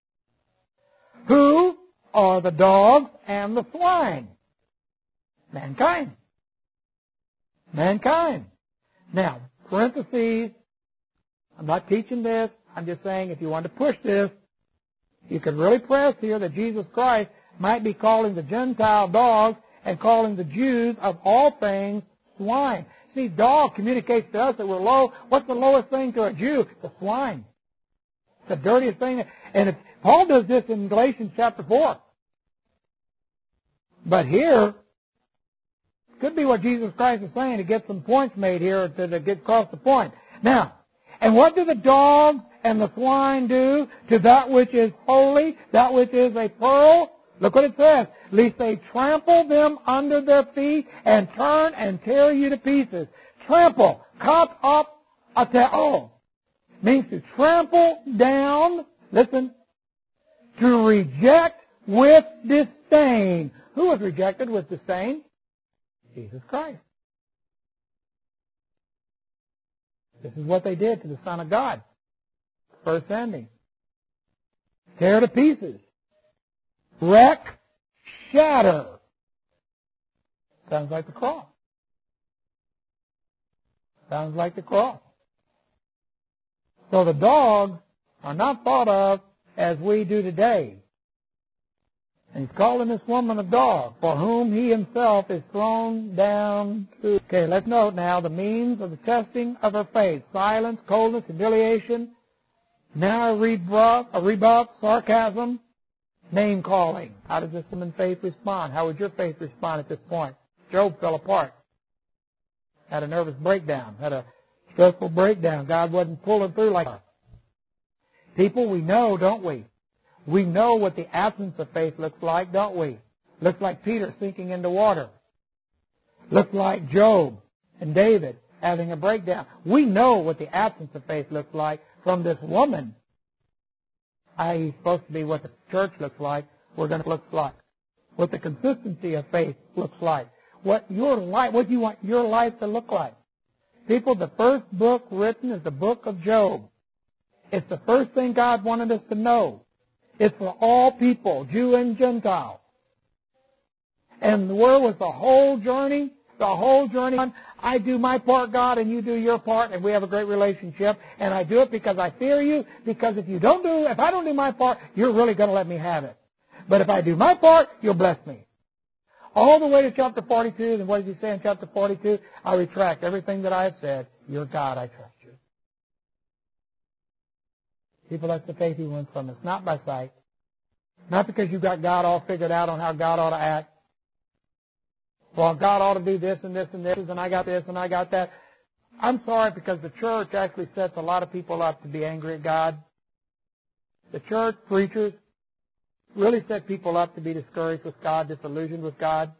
Who are the dogs and the swine? Mankind. Mankind. Now, parentheses, I'm not teaching this. I'm just saying if you want to push this, you can really press here that Jesus Christ might be calling the Gentile dogs and calling the Jews of all things swine. See, dog communicates to us that we're low. What's the lowest thing to a Jew? The swine. The dirtiest thing. And if Paul does this in Galatians chapter four. But here, could be what Jesus Christ is saying to get some points made here to, to get across the point. Now, and what do the dogs and the swine do to that which is holy, that which is a pearl? Look what it says. Lest they trample them under their feet and turn and tear you to pieces. Trample. Kap up ateo. Means to trample down, listen, to reject with disdain. Who was rejected with disdain? Jesus Christ. This is what they did to the Son of God. First sending. Tear to pieces. Wreck, shatter. Sounds like the cross. Sounds like the cross. So the dogs are not thought of as we do today. And he's calling this woman a dog, for whom he himself is thrown down to. Okay, let's note now the means of the testing of her faith. Silence, coldness, humiliation. Now a rebuff, a rebuff, sarcasm. Name calling. How does this woman's faith respond? How would your faith respond at this point? Job fell apart. Had a nervous breakdown. Had a stressful breakdown. God wasn't pulling through like that. People, we know, don't we? We know what the absence of faith looks like, don't we? Looks like Peter sinking into water. Looks like Job and David having a breakdown. We know what the absence of faith looks like from this woman. that is supposed to be what the church looks like, we're going to look like. What the consistency of faith looks like. What your life, what you want your life to look like. People, the first book written is the book of Job. It's the first thing God wanted us to know. It's for all people, Jew and Gentile. And where was the whole journey? The whole journey. I do my part, God, and you do your part, and we have a great relationship. And I do it because I fear you, because if you don't do, if I don't do my part, you're really going to let me have it. But if I do my part, you'll bless me. All the way to chapter forty-two, and what does he say in chapter forty-two? I retract everything that I have said. You're God, I trust you. People, that's the faith he wants from us, not by sight. Not because you got God all figured out on how God ought to act. Well, God ought to do this and this and this, and I got this and I got that. I'm sorry, because the church actually sets a lot of people up to be angry at God. The church, preachers, really set people up to be discouraged with God, disillusioned with God.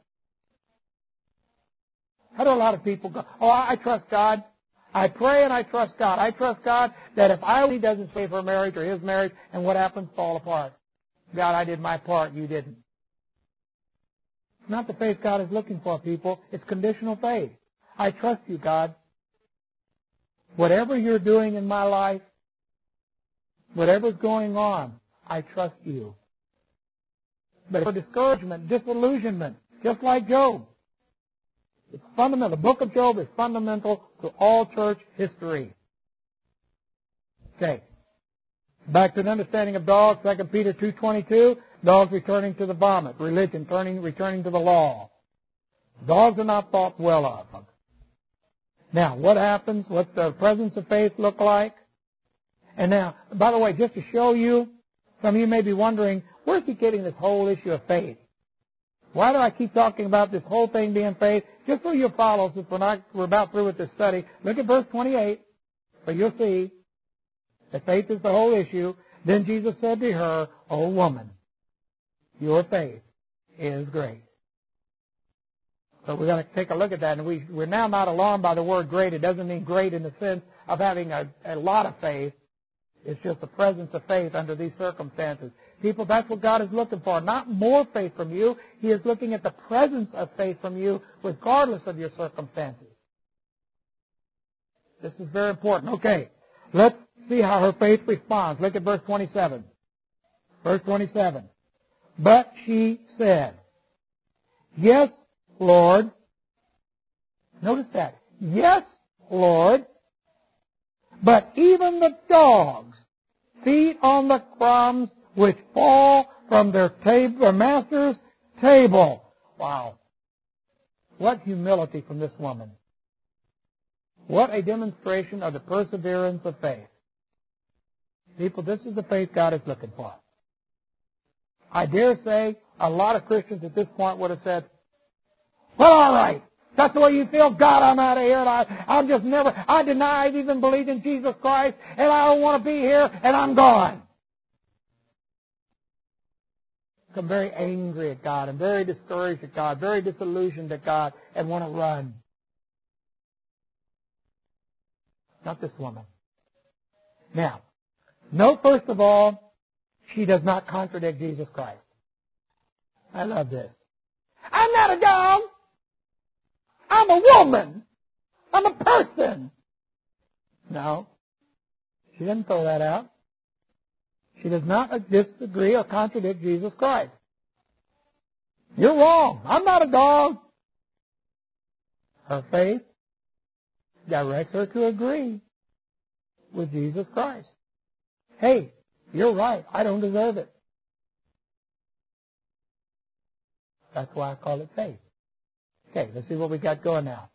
How do a lot of people go, oh, I trust God. I pray and I trust God. I trust God that if I he doesn't save her marriage or his marriage, and what happens? Fall apart. God, I did my part. You didn't. It's not the faith God is looking for, people. It's conditional faith. I trust you, God. whatever you're doing in my life, whatever's going on, I trust you. But for discouragement, disillusionment, just like Job, it's fundamental. The book of Job is fundamental to all church history. Okay. Back to an understanding of dogs, Second Peter two twenty-two, dogs returning to the vomit, religion turning, returning to the law. Dogs are not thought well of. Now, what happens? What's the presence of faith look like? And now, by the way, just to show you, some of you may be wondering, where's he getting this whole issue of faith? Why do I keep talking about this whole thing being faith? Just so you'll follow, since we're, not, we're about through with this study, look at verse twenty-eight, where you'll see that faith is the whole issue. Then Jesus said to her, O woman, your faith is great. So we've got to take a look at that. And we, we're now not alarmed by the word great. It doesn't mean great in the sense of having a, a lot of faith. It's just the presence of faith under these circumstances. People, that's what God is looking for. Not more faith from you. He is looking at the presence of faith from you regardless of your circumstances. This is very important. Okay, let's see how her faith responds. Look at verse twenty-seven. Verse twenty-seven. But she said, Yes, Lord. Notice that. Yes, Lord. But even the dogs feed on the crumbs which fall from their, tab- their master's table. Wow. What humility from this woman. What a demonstration of the perseverance of faith. People, this is the faith God is looking for. I dare say a lot of Christians at this point would have said, well, all right. That's the way you feel? God, I'm out of here. And I, I'm just never, I deny I've even believed in Jesus Christ, and I don't want to be here, and I'm gone. I'm very angry at God. I'm very discouraged at God, very disillusioned at God, and want to run. Not this woman. Now, note first of all, she does not contradict Jesus Christ. I love this. I'm not a dog. I'm a woman. I'm a person. No. She doesn't throw that out. She does not disagree or contradict Jesus Christ. You're wrong. I'm not a dog. Her faith directs her to agree with Jesus Christ. Hey, you're right. I don't deserve it. That's why I call it faith. Okay, let's see what we got going now.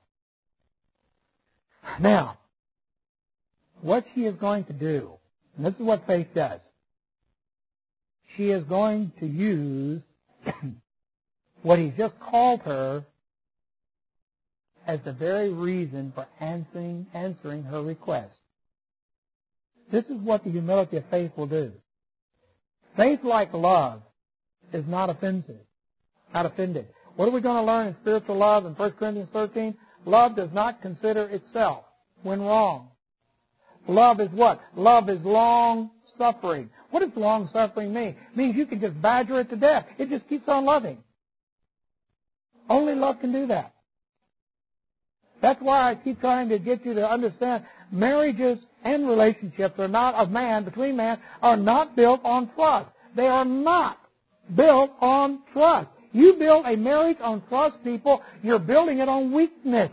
Now, what she is going to do, and this is what faith does. She is going to use what he just called her as the very reason for answering, answering her request. This is what the humility of faith will do. Faith, like love, is not offensive, not offended. What are we going to learn in spiritual love in First Corinthians thirteen? Love does not consider itself when wrong. Love is what? Love is long-suffering. What does long-suffering mean? It means you can just badger it to death. It just keeps on loving. Only love can do that. That's why I keep trying to get you to understand marriages and relationships are not of man, between man, are not built on trust. They are not built on trust. You build a marriage on trust, people, you're building it on weakness.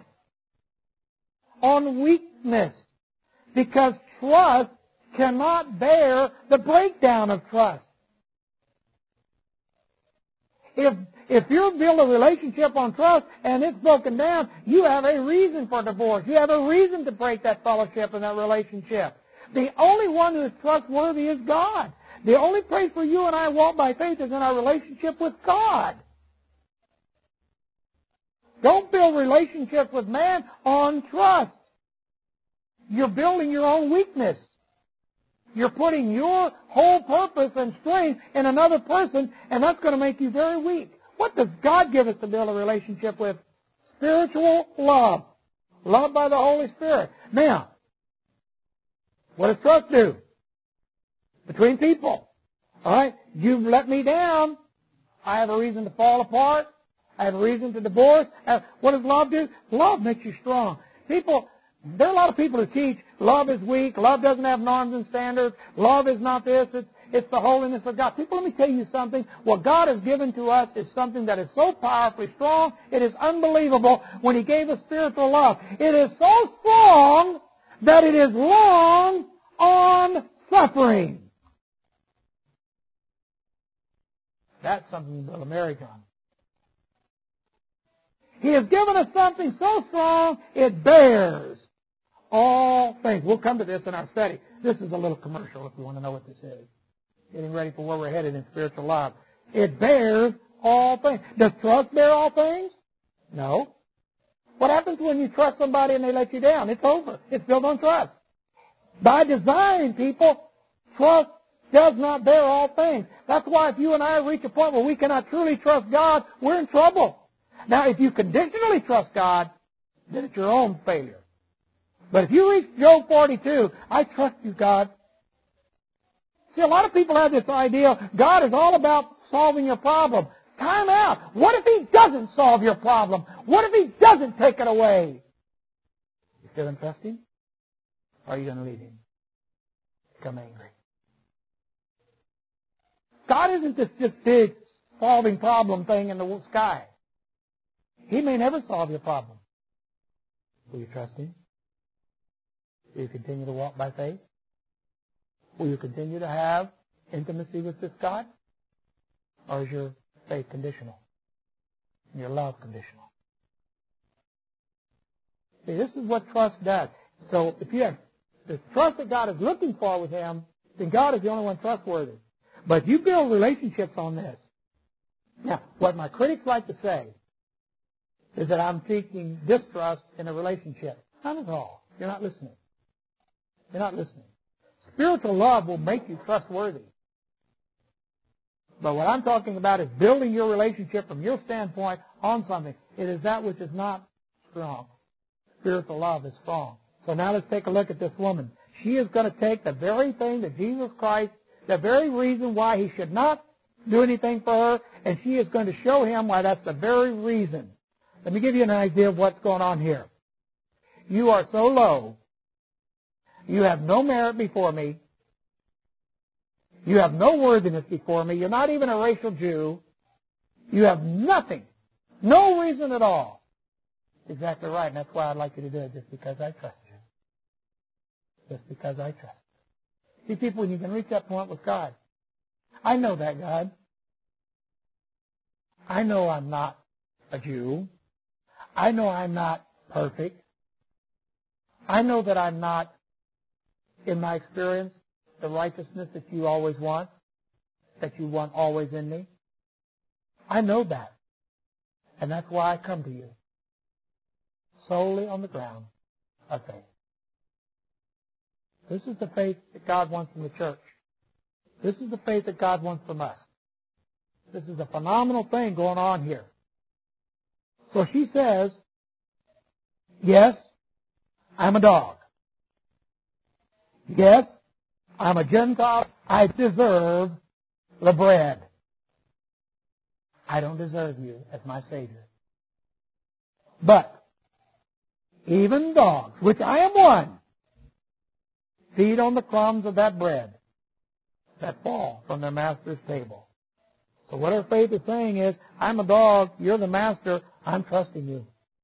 On weakness. Because trust cannot bear the breakdown of trust. If if you build a relationship on trust and it's broken down, you have a reason for divorce. You have a reason to break that fellowship and that relationship. The only one who is trustworthy is God. The only place where you and I walk by faith is in our relationship with God. Don't build relationships with man on trust. You're building your own weakness. You're putting your whole purpose and strength in another person, and that's going to make you very weak. What does God give us to build a relationship with? Spiritual love. Love by the Holy Spirit. Now, what does trust do? Between people. All right? You've let me down. I have a reason to fall apart. I have a reason to divorce. What does love do? Love makes you strong. People, There are a lot of people who teach love is weak, love doesn't have norms and standards, love is not this, it's, it's the holiness of God. People, let me tell you something. What God has given to us is something that is so powerfully strong, it is unbelievable when He gave us spiritual love. It is so strong that it is long on suffering. That's something to build a marriage on. He has given us something so strong, it bears all things. We'll come to this in our study. This is a little commercial if you want to know what this is. Getting ready for where we're headed in spiritual love. It bears all things. Does trust bear all things? No. What happens when you trust somebody and they let you down? It's over. It's built on trust. By design, people, trust does not bear all things. That's why if you and I reach a point where we cannot truly trust God, we're in trouble. Now, if you conditionally trust God, then it's your own failure. But if you reach Job forty-two, I trust you, God. See, a lot of people have this idea, God is all about solving your problem. Time out. What if He doesn't solve your problem? What if He doesn't take it away? You still going to trust Him? Or are you going to leave Him? Become angry. God isn't this just big solving problem thing in the sky. He may never solve your problem. Will you trust Him? Will you continue to walk by faith? Will you continue to have intimacy with this God? Or is your faith conditional? And your love conditional? See, this is what trust does. So if you have the trust that God is looking for with Him, then God is the only one trustworthy. But you build relationships on this. Now, what my critics like to say is that I'm seeking distrust in a relationship. Not at all. You're not listening. You're not listening. Spiritual love will make you trustworthy. But what I'm talking about is building your relationship from your standpoint on something. It is that which is not strong. Spiritual love is strong. So now let's take a look at this woman. She is going to take the very thing that Jesus Christ, the very reason why He should not do anything for her, and she is going to show him why that's the very reason. Let me give you an idea of what's going on here. You are so low. You have no merit before me. You have no worthiness before me. You're not even a racial Jew. You have nothing. No reason at all. Exactly right, and that's why I'd like you to do it, just because I trust you. Just because I trust you. See, people, when you can reach that point with God, I know that, God. I know I'm not a Jew. I know I'm not perfect. I know that I'm not, in my experience, the righteousness that you always want, that you want always in me. I know that. And that's why I come to you. Solely on the ground of faith. This is the faith that God wants from the church. This is the faith that God wants from us. This is a phenomenal thing going on here. So she says, yes, I'm a dog. Yes, I'm a Gentile. I deserve the bread. I don't deserve you as my Savior. But even dogs, which I am one, feed on the crumbs of that bread that fall from their master's table. So what her faith is saying is, I'm a dog, you're the master, I'm trusting you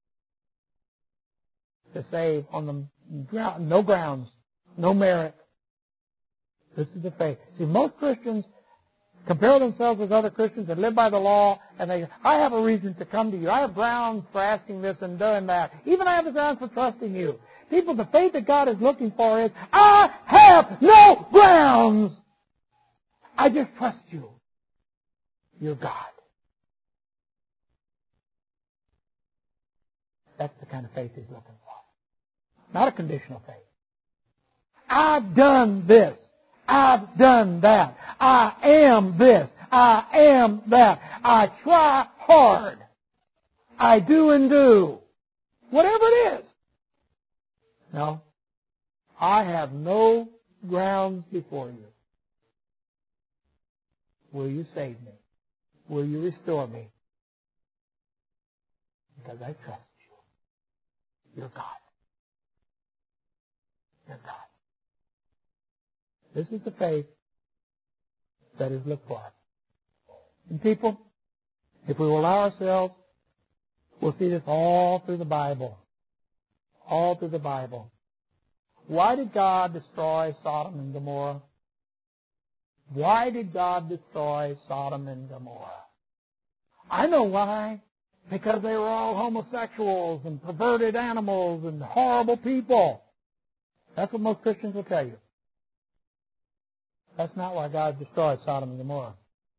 to save on the ground, no grounds, no merit. This is the faith. See, most Christians compare themselves with other Christians and live by the law, and they, I have a reason to come to you. I have grounds for asking this and doing that. Even I have a grounds for trusting you. People, the faith that God is looking for is, I have no grounds. I just trust you. You're God. That's the kind of faith He's looking for. Not a conditional faith. I've done this. I've done that. I am this. I am that. I try hard. I do and do. Whatever it is. No. I have no grounds before you. Will you save me? Will you restore me? Because I trust you. You're God. their God. This is the faith that is looked for. And people, if we will allow ourselves, we'll see this all through the Bible. All through the Bible. Why did God destroy Sodom and Gomorrah? Why did God destroy Sodom and Gomorrah? I know why. Because they were all homosexuals and perverted animals and horrible people. That's what most Christians will tell you. That's not why God destroyed Sodom and Gomorrah.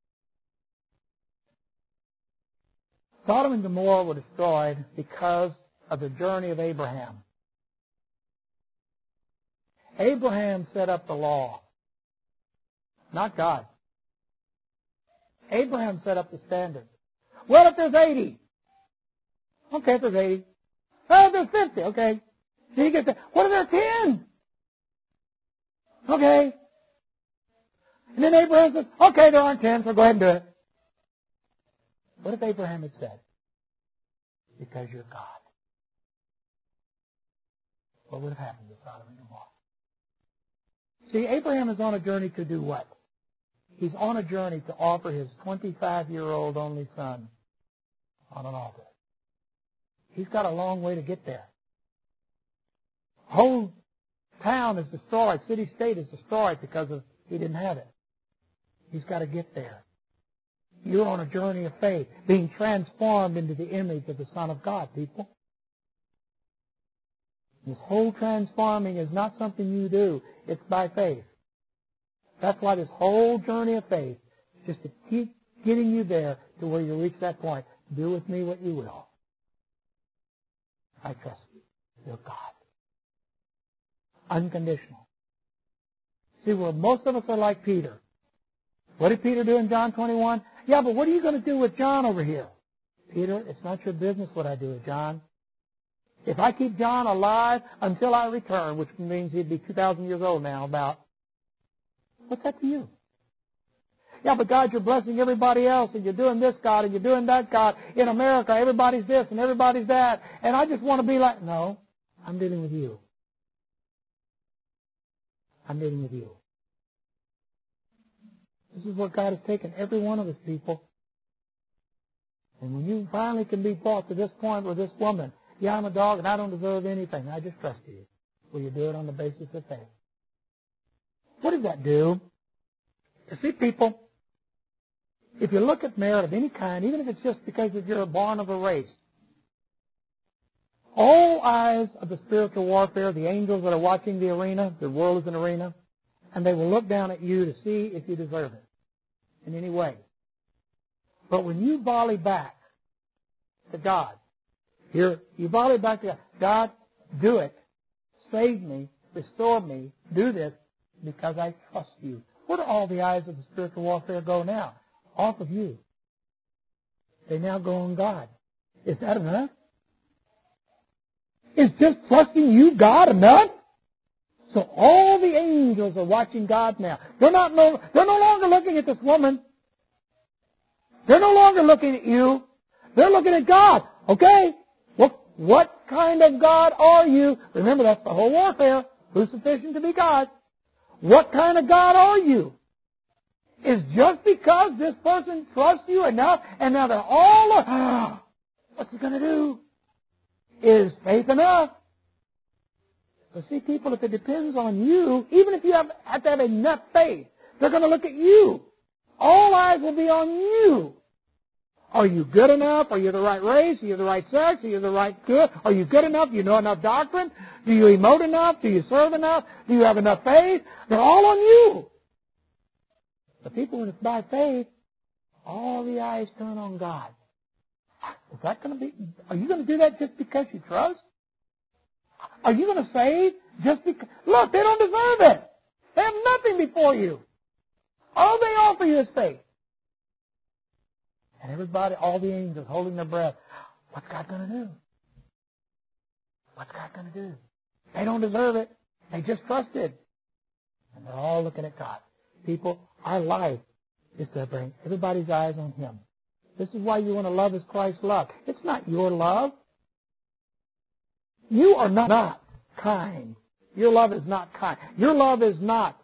Sodom and Gomorrah were destroyed because of the journey of Abraham. Abraham set up the law, not God. Abraham set up the standard. Well, if there's eighty, okay, if there's eighty. Well, if there's fifty, okay. So you get that. What if there's ten? Okay. And then Abraham says, okay, there aren't ten, so go ahead and do it. What if Abraham had said, because you're God? What would have happened to Sodom and Gomorrah? See, Abraham is on a journey to do what? He's on a journey to offer his twenty-five-year-old only son on an altar. He's got a long way to get there. Whole town is destroyed. City-state is destroyed because of he didn't have it. He's got to get there. You're on a journey of faith, being transformed into the image of the Son of God, people. This whole transforming is not something you do. It's by faith. That's why this whole journey of faith is just to keep getting you there to where you reach that point. Do with me what you will. I trust you. You're God. Unconditional. See, where most of us are like Peter. What did Peter do in John twenty-one? Yeah, but what are you going to do with John over here? Peter, it's not your business what I do with John. If I keep John alive until I return, which means he'd be two thousand years old now about, what's that to you? Yeah, but God, you're blessing everybody else, and you're doing this, God, and you're doing that, God. In America, everybody's this and everybody's that, and I just want to be like, no, I'm dealing with you. I'm dealing with you. This is what God has taken every one of us, people. And when you finally can be brought to this point with this woman, yeah, I'm a dog and I don't deserve anything. I just trust you. Will you do it on the basis of faith? What does that do? You see, people, if you look at merit of any kind, even if it's just because you're born of a race, all eyes of the spiritual warfare, the angels that are watching the arena, the world is an arena, and they will look down at you to see if you deserve it in any way. But when you volley back to God, here, you volley back to God, God, do it, save me, restore me, do this, because I trust you. Where do all the eyes of the spiritual warfare go now? Off of you. They now go on God. Is that enough? Is just trusting you, God, enough? So all the angels are watching God now. They're not no, they're no longer looking at this woman. They're no longer looking at you. They're looking at God. Okay, what, what kind of God are you? Remember, that's the whole warfare. Who's sufficient to be God? What kind of God are you? Is just because this person trusts you enough and now they're all, ah, what's he going to do? Is faith enough? But see, people, if it depends on you, even if you have, have to have enough faith, they're going to look at you. All eyes will be on you. Are you good enough? Are you the right race? Are you the right sex? Are you the right good? Are you good enough? Do you know enough doctrine? Do you emote enough? Do you serve enough? Do you have enough faith? They're all on you. The people, when it's by faith, all the eyes turn on God. Is that going to be? Are you going to do that just because you trust? Are you going to save just because? Look, they don't deserve it. They have nothing before you. All they offer you is faith. And everybody, all the angels holding their breath. What's God going to do? What's God going to do? They don't deserve it. They just trusted. And they're all looking at God. People, our life is to bring everybody's eyes on Him. This is why you want to love as Christ loved. It's not your love. You are not, not kind. Your love is not kind. Your love is not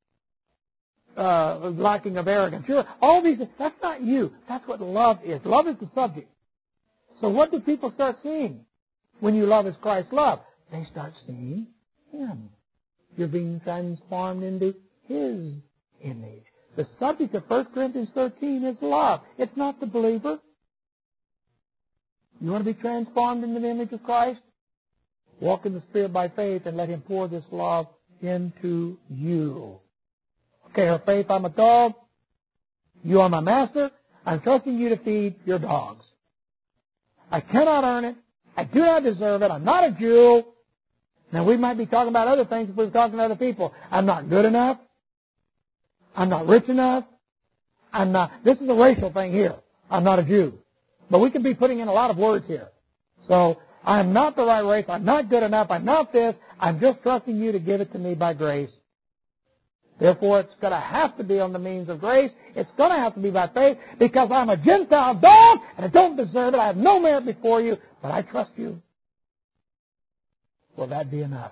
uh, lacking of arrogance. You're, all these, that's not you. That's what love is. Love is the subject. So what do people start seeing when you love as Christ loved? They start seeing Him. You're being transformed into His image. The subject of First Corinthians thirteen is love. It's not the believer. You want to be transformed into the image of Christ? Walk in the Spirit by faith and let Him pour this love into you. Okay, her faith, I'm a dog. You are my master. I'm trusting you to feed your dogs. I cannot earn it. I do not deserve it. I'm not a Jew. Now, we might be talking about other things if we were talking to other people. I'm not good enough. I'm not rich enough. I'm not, this is a racial thing here. I'm not a Jew. But we could be putting in a lot of words here. So, I'm not the right race. I'm not good enough. I'm not this. I'm just trusting you to give it to me by grace. Therefore, it's going to have to be on the means of grace. It's going to have to be by faith because I'm a Gentile dog and I don't deserve it. I have no merit before you, but I trust you. Will that be enough?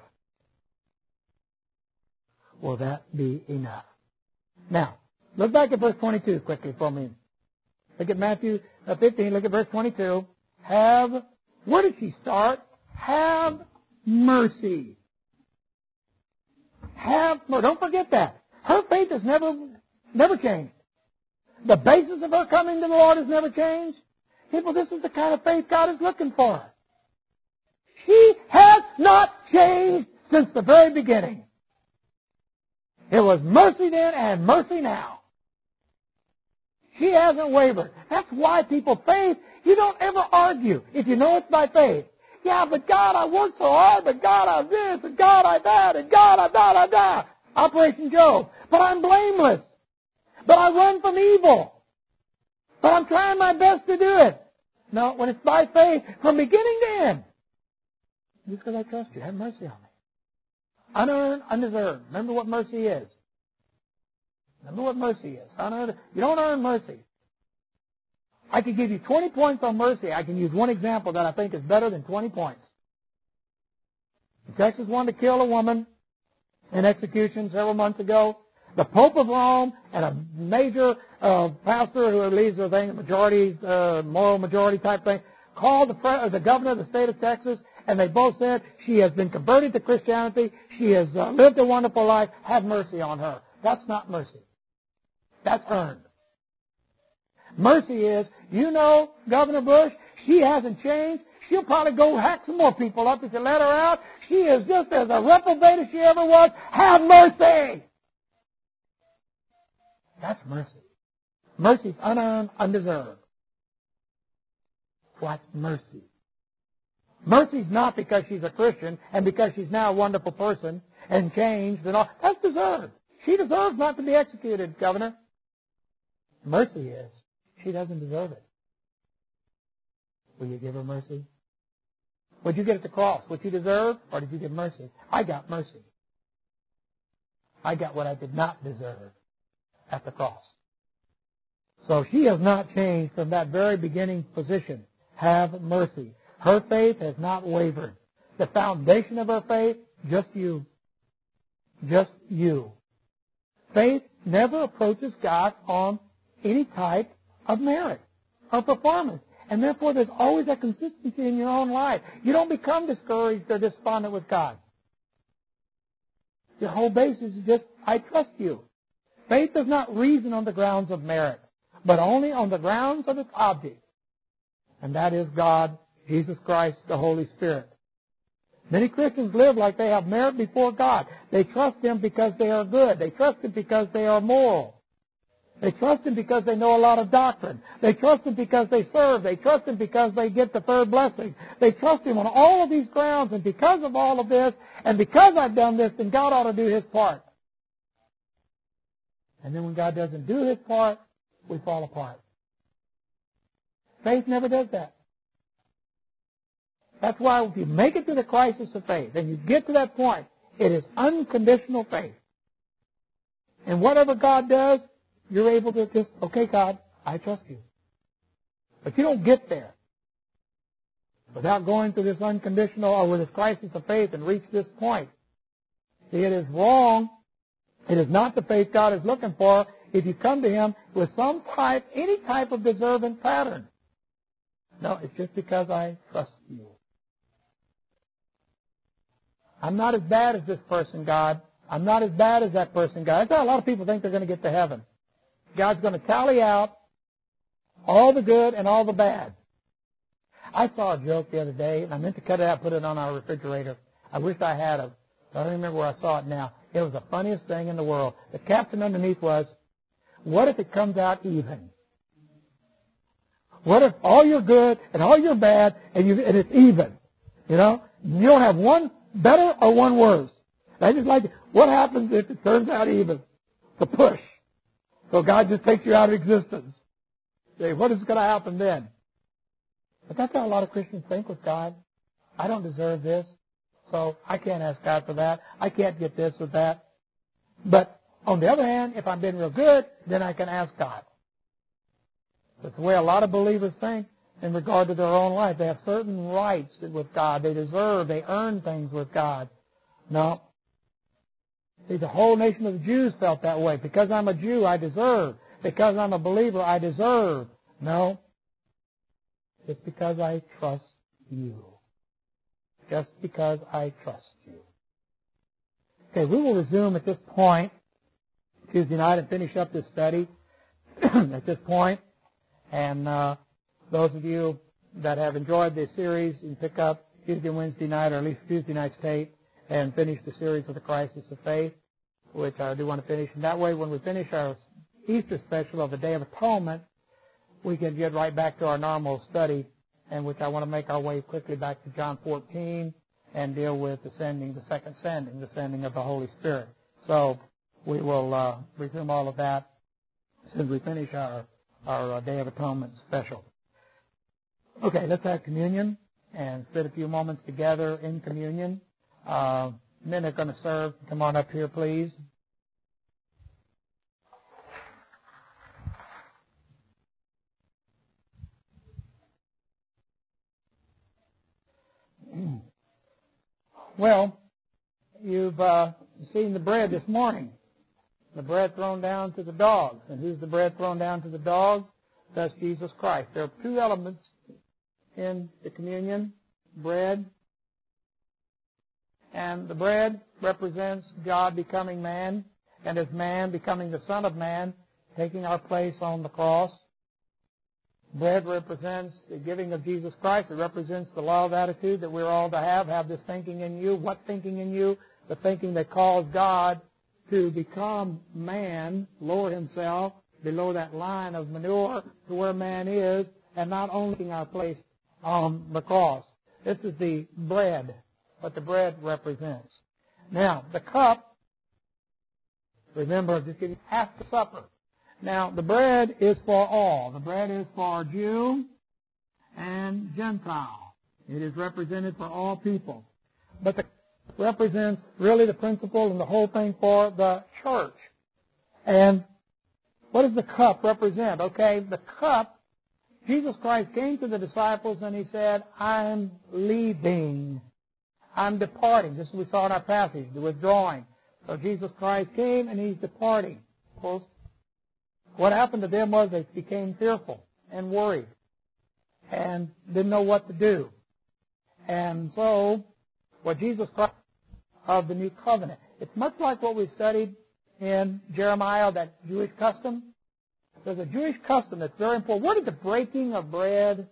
Will that be enough? Now, look back at verse twenty-two quickly for me. Look at Matthew fifteen. Look at verse twenty-two. Have, where did she start? Have mercy. Have mercy. Don't forget that. Her faith has never, never changed. The basis of her coming to the Lord has never changed. People, this is the kind of faith God is looking for. She has not changed since the very beginning. It was mercy then and mercy now. She hasn't wavered. That's why people, faith, you don't ever argue if you know it's by faith. Yeah, but God, I worked so hard, but God, I this, and God, I that, and God, I da, da, da. Operation Job. But I'm blameless. But I run from evil. But I'm trying my best to do it. No, when it's by faith, from beginning to end. Just because I trust you, have mercy on me. Unearned, undeserved. Remember what mercy is. Remember what mercy is. Unearned. You don't earn mercy. I could give you twenty points on mercy. I can use one example that I think is better than twenty points. Texas wanted to kill a woman in execution several months ago. The Pope of Rome and a major uh, pastor who leads the thing, majority, uh, moral majority type thing, called the, pre- the governor of the state of Texas, and they both said she has been converted to Christianity. She has uh, lived a wonderful life. Have mercy on her. That's not mercy. That's earned. Mercy is, you know, Governor Bush, she hasn't changed. She'll probably go hack some more people up if you let her out. She is just as a reprobate as she ever was. Have mercy! That's mercy. Mercy is unearned, undeserved. What mercy? Mercy is not because she's a Christian and because she's now a wonderful person and changed and all. That's deserved. She deserves not to be executed, Governor. Mercy is, she doesn't deserve it. Will you give her mercy? Would you get at the cross what you deserve, or did you get mercy? I got mercy. I got what I did not deserve at the cross. So she has not changed from that very beginning position. Have mercy. Her faith has not wavered. The foundation of her faith, just you. Just you. Faith never approaches God on any type of merit or performance. And therefore, there's always a consistency in your own life. You don't become discouraged or despondent with God. Your whole basis is just, I trust you. Faith does not reason on the grounds of merit, but only on the grounds of its object. And that is God, Jesus Christ, the Holy Spirit. Many Christians live like they have merit before God. They trust Him because they are good. They trust Him because they are moral. They trust Him because they know a lot of doctrine. They trust Him because they serve. They trust Him because they get the third blessing. They trust Him on all of these grounds, and because of all of this, and because I've done this, then God ought to do His part. And then when God doesn't do His part, we fall apart. Faith never does that. That's why if you make it to the crisis of faith, and you get to that point, it is unconditional faith. And whatever God does, you're able to just, okay, God, I trust you. But you don't get there without going through this unconditional or with this crisis of faith and reach this point. See, it is wrong. It is not the faith God is looking for if you come to Him with some type, any type of deserving pattern. No, it's just because I trust you. I'm not as bad as this person, God. I'm not as bad as that person, God. That's how a lot of people think they're going to get to heaven. God's going to tally out all the good and all the bad. I saw a joke the other day, and I meant to cut it out and put it on our refrigerator. I wish I had it. I don't remember where I saw it now. It was the funniest thing in the world. The caption underneath was, what if it comes out even? What if all your good and all your bad and, you, and it's even? You know? You don't have one better or one worse. I just like, what happens if it turns out even? The push. So God just takes you out of existence. Say, what is going to happen then? But that's how a lot of Christians think with God. I don't deserve this, so I can't ask God for that. I can't get this or that. But on the other hand, if I'm being real good, then I can ask God. That's the way a lot of believers think in regard to their own life. They have certain rights with God. They deserve, they earn things with God. No. See, the whole nation of the Jews felt that way. Because I'm a Jew, I deserve. Because I'm a believer, I deserve. No. It's because I trust you. Just because I trust you. Okay, we will resume at this point, Tuesday night, and finish up this study at this point. And uh, those of you that have enjoyed this series, you can pick up Tuesday and Wednesday night, or at least Tuesday night's tape, and finish the series of the Crisis of Faith, which I do want to finish. And that way, when we finish our Easter special of the Day of Atonement, we can get right back to our normal study, in which I want to make our way quickly back to John fourteen and deal with the sending, the second sending, the sending of the Holy Spirit. So we will uh, resume all of that as we finish our, our uh, Day of Atonement special. Okay, let's have communion and spend a few moments together in communion. Uh, men are going to serve. Come on up here, please. Well, you've uh, seen the bread this morning. The bread thrown down to the dogs. And who's the bread thrown down to the dogs? That's Jesus Christ. There are two elements in the communion, bread. And the bread represents God becoming man, and as man becoming the Son of Man, taking our place on the cross. Bread represents the giving of Jesus Christ. It represents the love attitude that we're all to have. Have this thinking in you. What thinking in you? The thinking that calls God to become man, lower himself below that line of manure to where man is, and not only taking our place on the cross. This is the bread, what the bread represents. Now, the cup, remember, just giving after supper. Now, the bread is for all. The bread is for Jew and Gentile. It is represented for all people. But the represents really the principle and the whole thing for the church. And what does the cup represent? Okay, the cup, Jesus Christ came to the disciples and He said, I'm leaving. I'm departing. This is what we saw in our passage, the withdrawing. So Jesus Christ came and He's departing. Well, what happened to them was they became fearful and worried and didn't know what to do. And so, what Jesus Christ of the new covenant, it's much like what we studied in Jeremiah, that Jewish custom. There's a Jewish custom that's very important. Where did the breaking of bread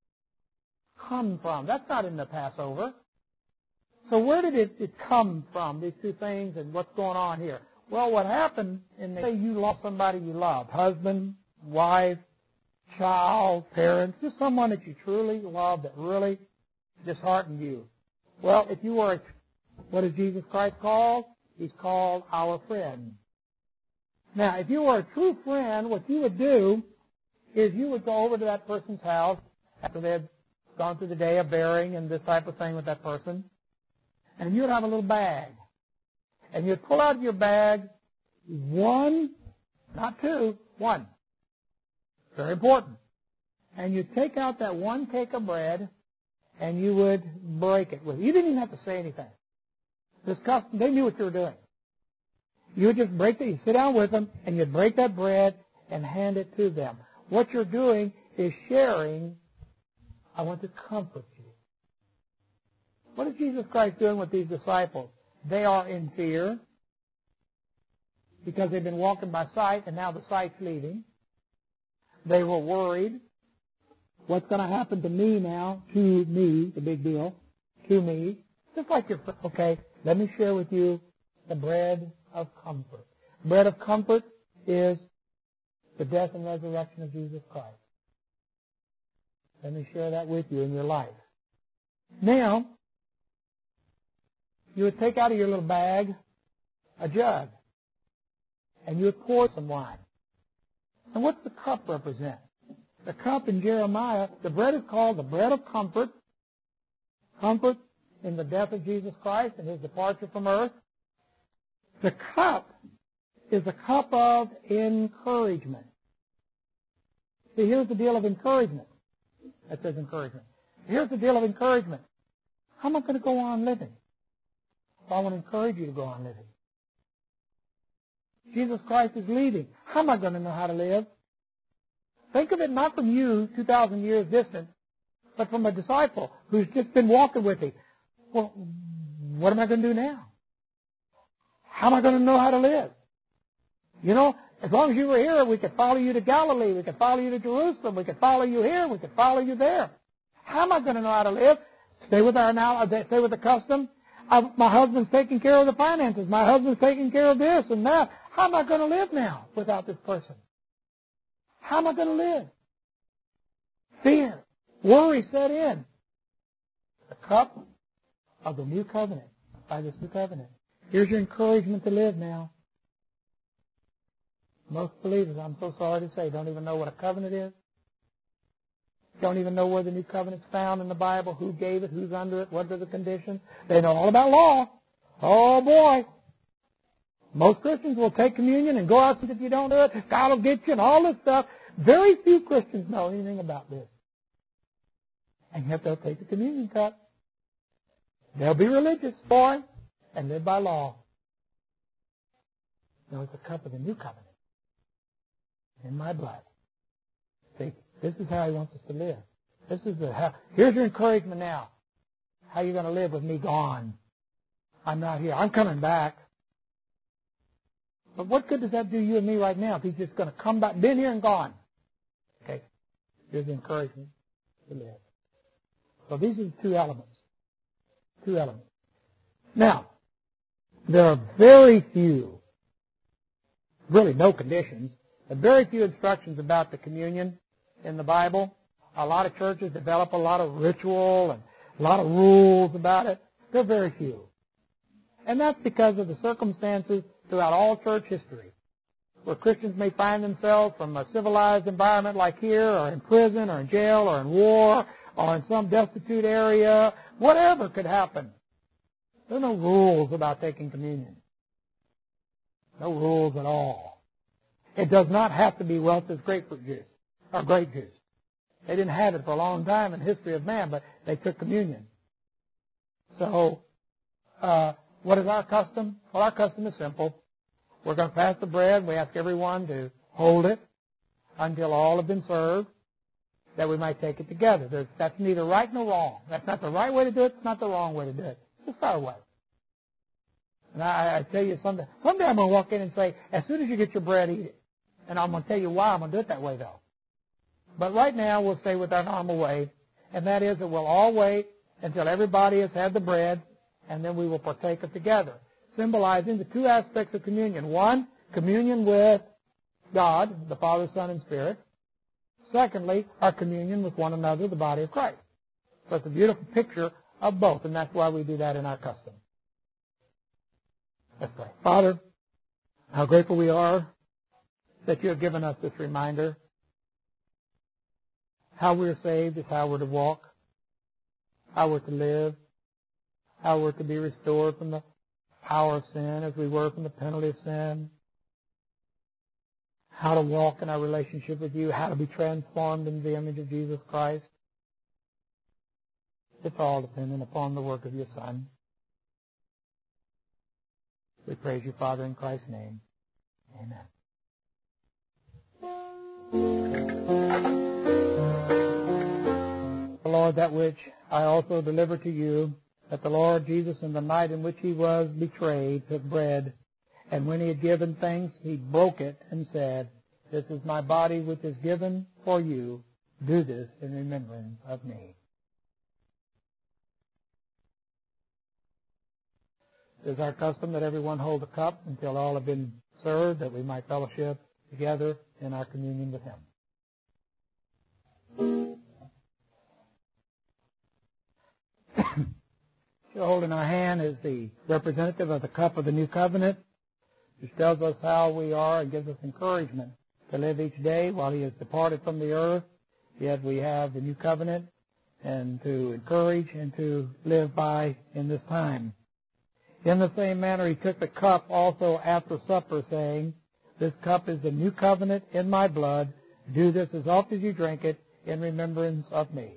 come from? That's not in the Passover. So where did it, it come from, these two things, and what's going on here? Well, what happened, in the, say you lost somebody you loved, husband, wife, child, parents, just someone that you truly loved that really disheartened you. Well, if you were, what is Jesus Christ called? He's called our friend. Now, if you were a true friend, what you would do is you would go over to that person's house after they had gone through the day of burying and this type of thing with that person, and you'd have a little bag. And you'd pull out of your bag one, not two, one. Very important. And you'd take out that one cake of bread and you would break it with. You didn't even have to say anything. This custom, they knew what you were doing. You would just break it, you sit down with them, and you'd break that bread and hand it to them. What you're doing is sharing, I want to comfort you. What is Jesus Christ doing with these disciples? They are in fear because they've been walking by sight and now the sight's leaving. They were worried. What's going to happen to me now? To me, the big deal. To me. Just like your, okay, let me share with you the bread of comfort. Bread of comfort is the death and resurrection of Jesus Christ. Let me share that with you in your life. Now, you would take out of your little bag a jug, and you would pour some wine. And what's the cup represent? The cup in Jeremiah, the bread is called the bread of comfort. Comfort in the death of Jesus Christ and His departure from earth. The cup is a cup of encouragement. See, here's the deal of encouragement. That says encouragement. Here's the deal of encouragement. How am I going to go on living? Well, I want to encourage you to go on living. Jesus Christ is leaving. How am I going to know how to live? Think of it not from you, two thousand years distant, but from a disciple who's just been walking with Him. Well, what am I going to do now? How am I going to know how to live? You know, as long as you were here, we could follow you to Galilee. We could follow you to Jerusalem. We could follow you here. We could follow you there. How am I going to know how to live? Stay with our now, stay with the custom. I, my husband's taking care of the finances. My husband's taking care of this and that. How am I going to live now without this person? How am I going to live? Fear, worry set in. The cup of the new covenant, by this new covenant. Here's your encouragement to live now. Most believers, I'm so sorry to say, don't even know what a covenant is. Don't even know where the new covenant's found in the Bible, who gave it, who's under it, what are the conditions. They know all about law. Oh boy. Most Christians will take communion and go out and if you don't do it, God will get you and all this stuff. Very few Christians know anything about this. And yet they'll take the communion cup. They'll be religious, boy, and live by law. No, it's a cup of the new covenant. In my blood. See, this is how He wants us to live. This is the how. Here's your encouragement now. How are you going to live with me gone? I'm not here. I'm coming back. But what good does that do you and me right now if He's just going to come back, been here and gone? Okay. Here's the encouragement to live. So these are the two elements. Two elements. Now, there are very few, really no conditions, but very few instructions about the communion in the Bible. A lot of churches develop a lot of ritual and a lot of rules about it. They're very few. And that's because of the circumstances throughout all church history, where Christians may find themselves from a civilized environment like here, or in prison, or in jail, or in war, or in some destitute area. Whatever could happen. There are no rules about taking communion. No rules at all. It does not have to be Welch's grapefruit juice, or grape juice. They didn't have it for a long time in the history of man, but they took communion. So, uh, what is our custom? Well, our custom is simple. We're going to pass the bread. We ask everyone to hold it until all have been served, that we might take it together. There's, that's neither right nor wrong. That's not the right way to do it. It's not the wrong way to do it. It's our way. And I, I tell you someday, someday I'm going to walk in and say, as soon as you get your bread, eat it. And I'm going to tell you why I'm going to do it that way, though. But right now, we'll stay with our normal way, and that is that we'll all wait until everybody has had the bread, and then we will partake it together, symbolizing the two aspects of communion. One, communion with God, the Father, Son, and Spirit. Secondly, our communion with one another, the body of Christ. So it's a beautiful picture of both, and that's why we do that in our custom. Let's pray. Father, how grateful we are that you have given us this reminder. How we're saved is how we're to walk, how we're to live, how we're to be restored from the power of sin as we were from the penalty of sin, how to walk in our relationship with you, how to be transformed into the image of Jesus Christ. It's all dependent upon the work of your Son. We praise you, Father, in Christ's name. Amen. The Lord, that which I also deliver to you, that the Lord Jesus, in the night in which he was betrayed, took bread, and when he had given thanks, he broke it and said, "This is my body which is given for you. Do this in remembrance of me." It is our custom that everyone hold a cup until all have been served, that we might fellowship together in our communion with him. Still holding our hand is the representative of the cup of the new covenant, which tells us how we are and gives us encouragement to live each day while he has departed from the earth. Yet we have the new covenant and to encourage and to live by in this time. In the same manner, he took the cup also after supper, saying, "This cup is the new covenant in my blood. Do this as often as you drink it in remembrance of me."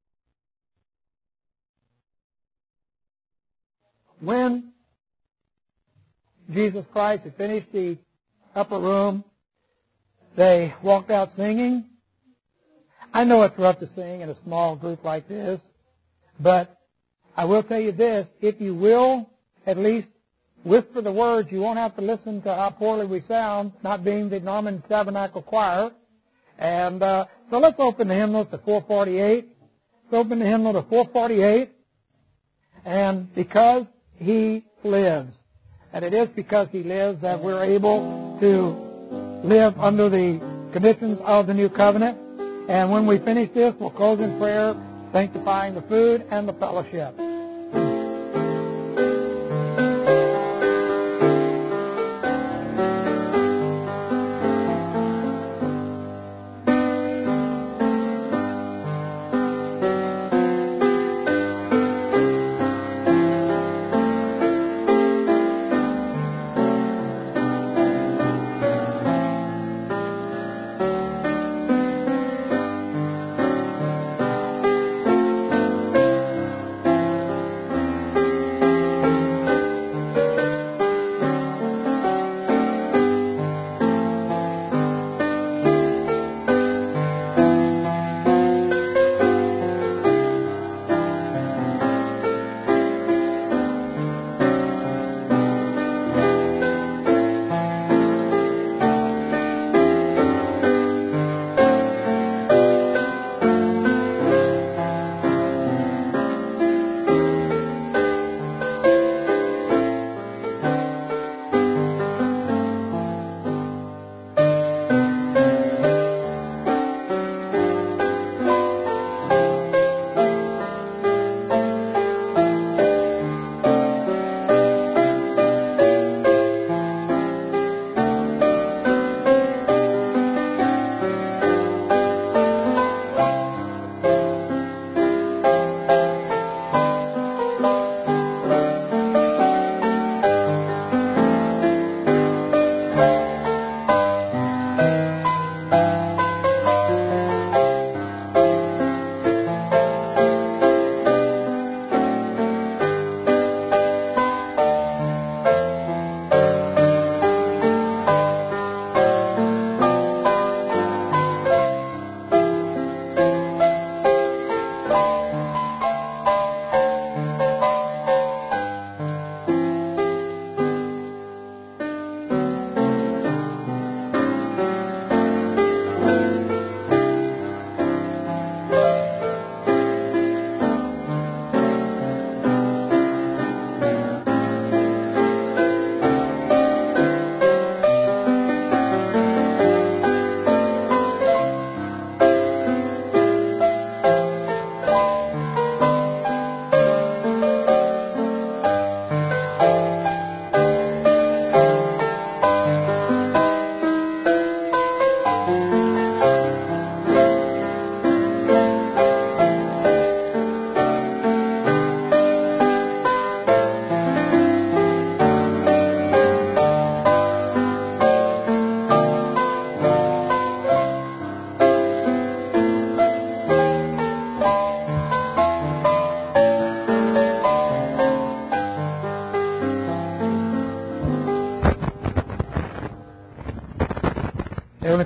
When Jesus Christ had finished the upper room, they walked out singing. I know it's rough to sing in a small group like this, but I will tell you this, if you will at least whisper the words, you won't have to listen to how poorly we sound, not being the Norman Tabernacle Choir. And uh, so let's open the hymnal to four forty-eight. Let's open the hymnal to four forty-eight. And because he lives, and it is because he lives that we're able to live under the conditions of the new covenant. And when we finish this, we'll close in prayer, sanctifying the food and the fellowship.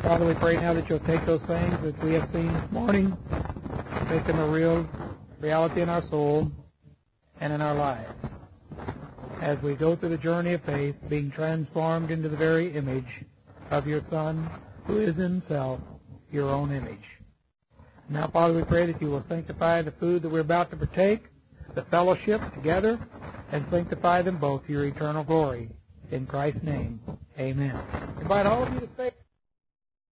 Father, we pray now that you'll take those things that we have seen this morning, make them a real reality in our soul and in our lives. As we go through the journey of faith, being transformed into the very image of your Son, who is himself your own image. Now, Father, we pray that you will sanctify the food that we're about to partake, the fellowship together, and sanctify them both to your eternal glory. In Christ's name, amen. I invite all of you to stay.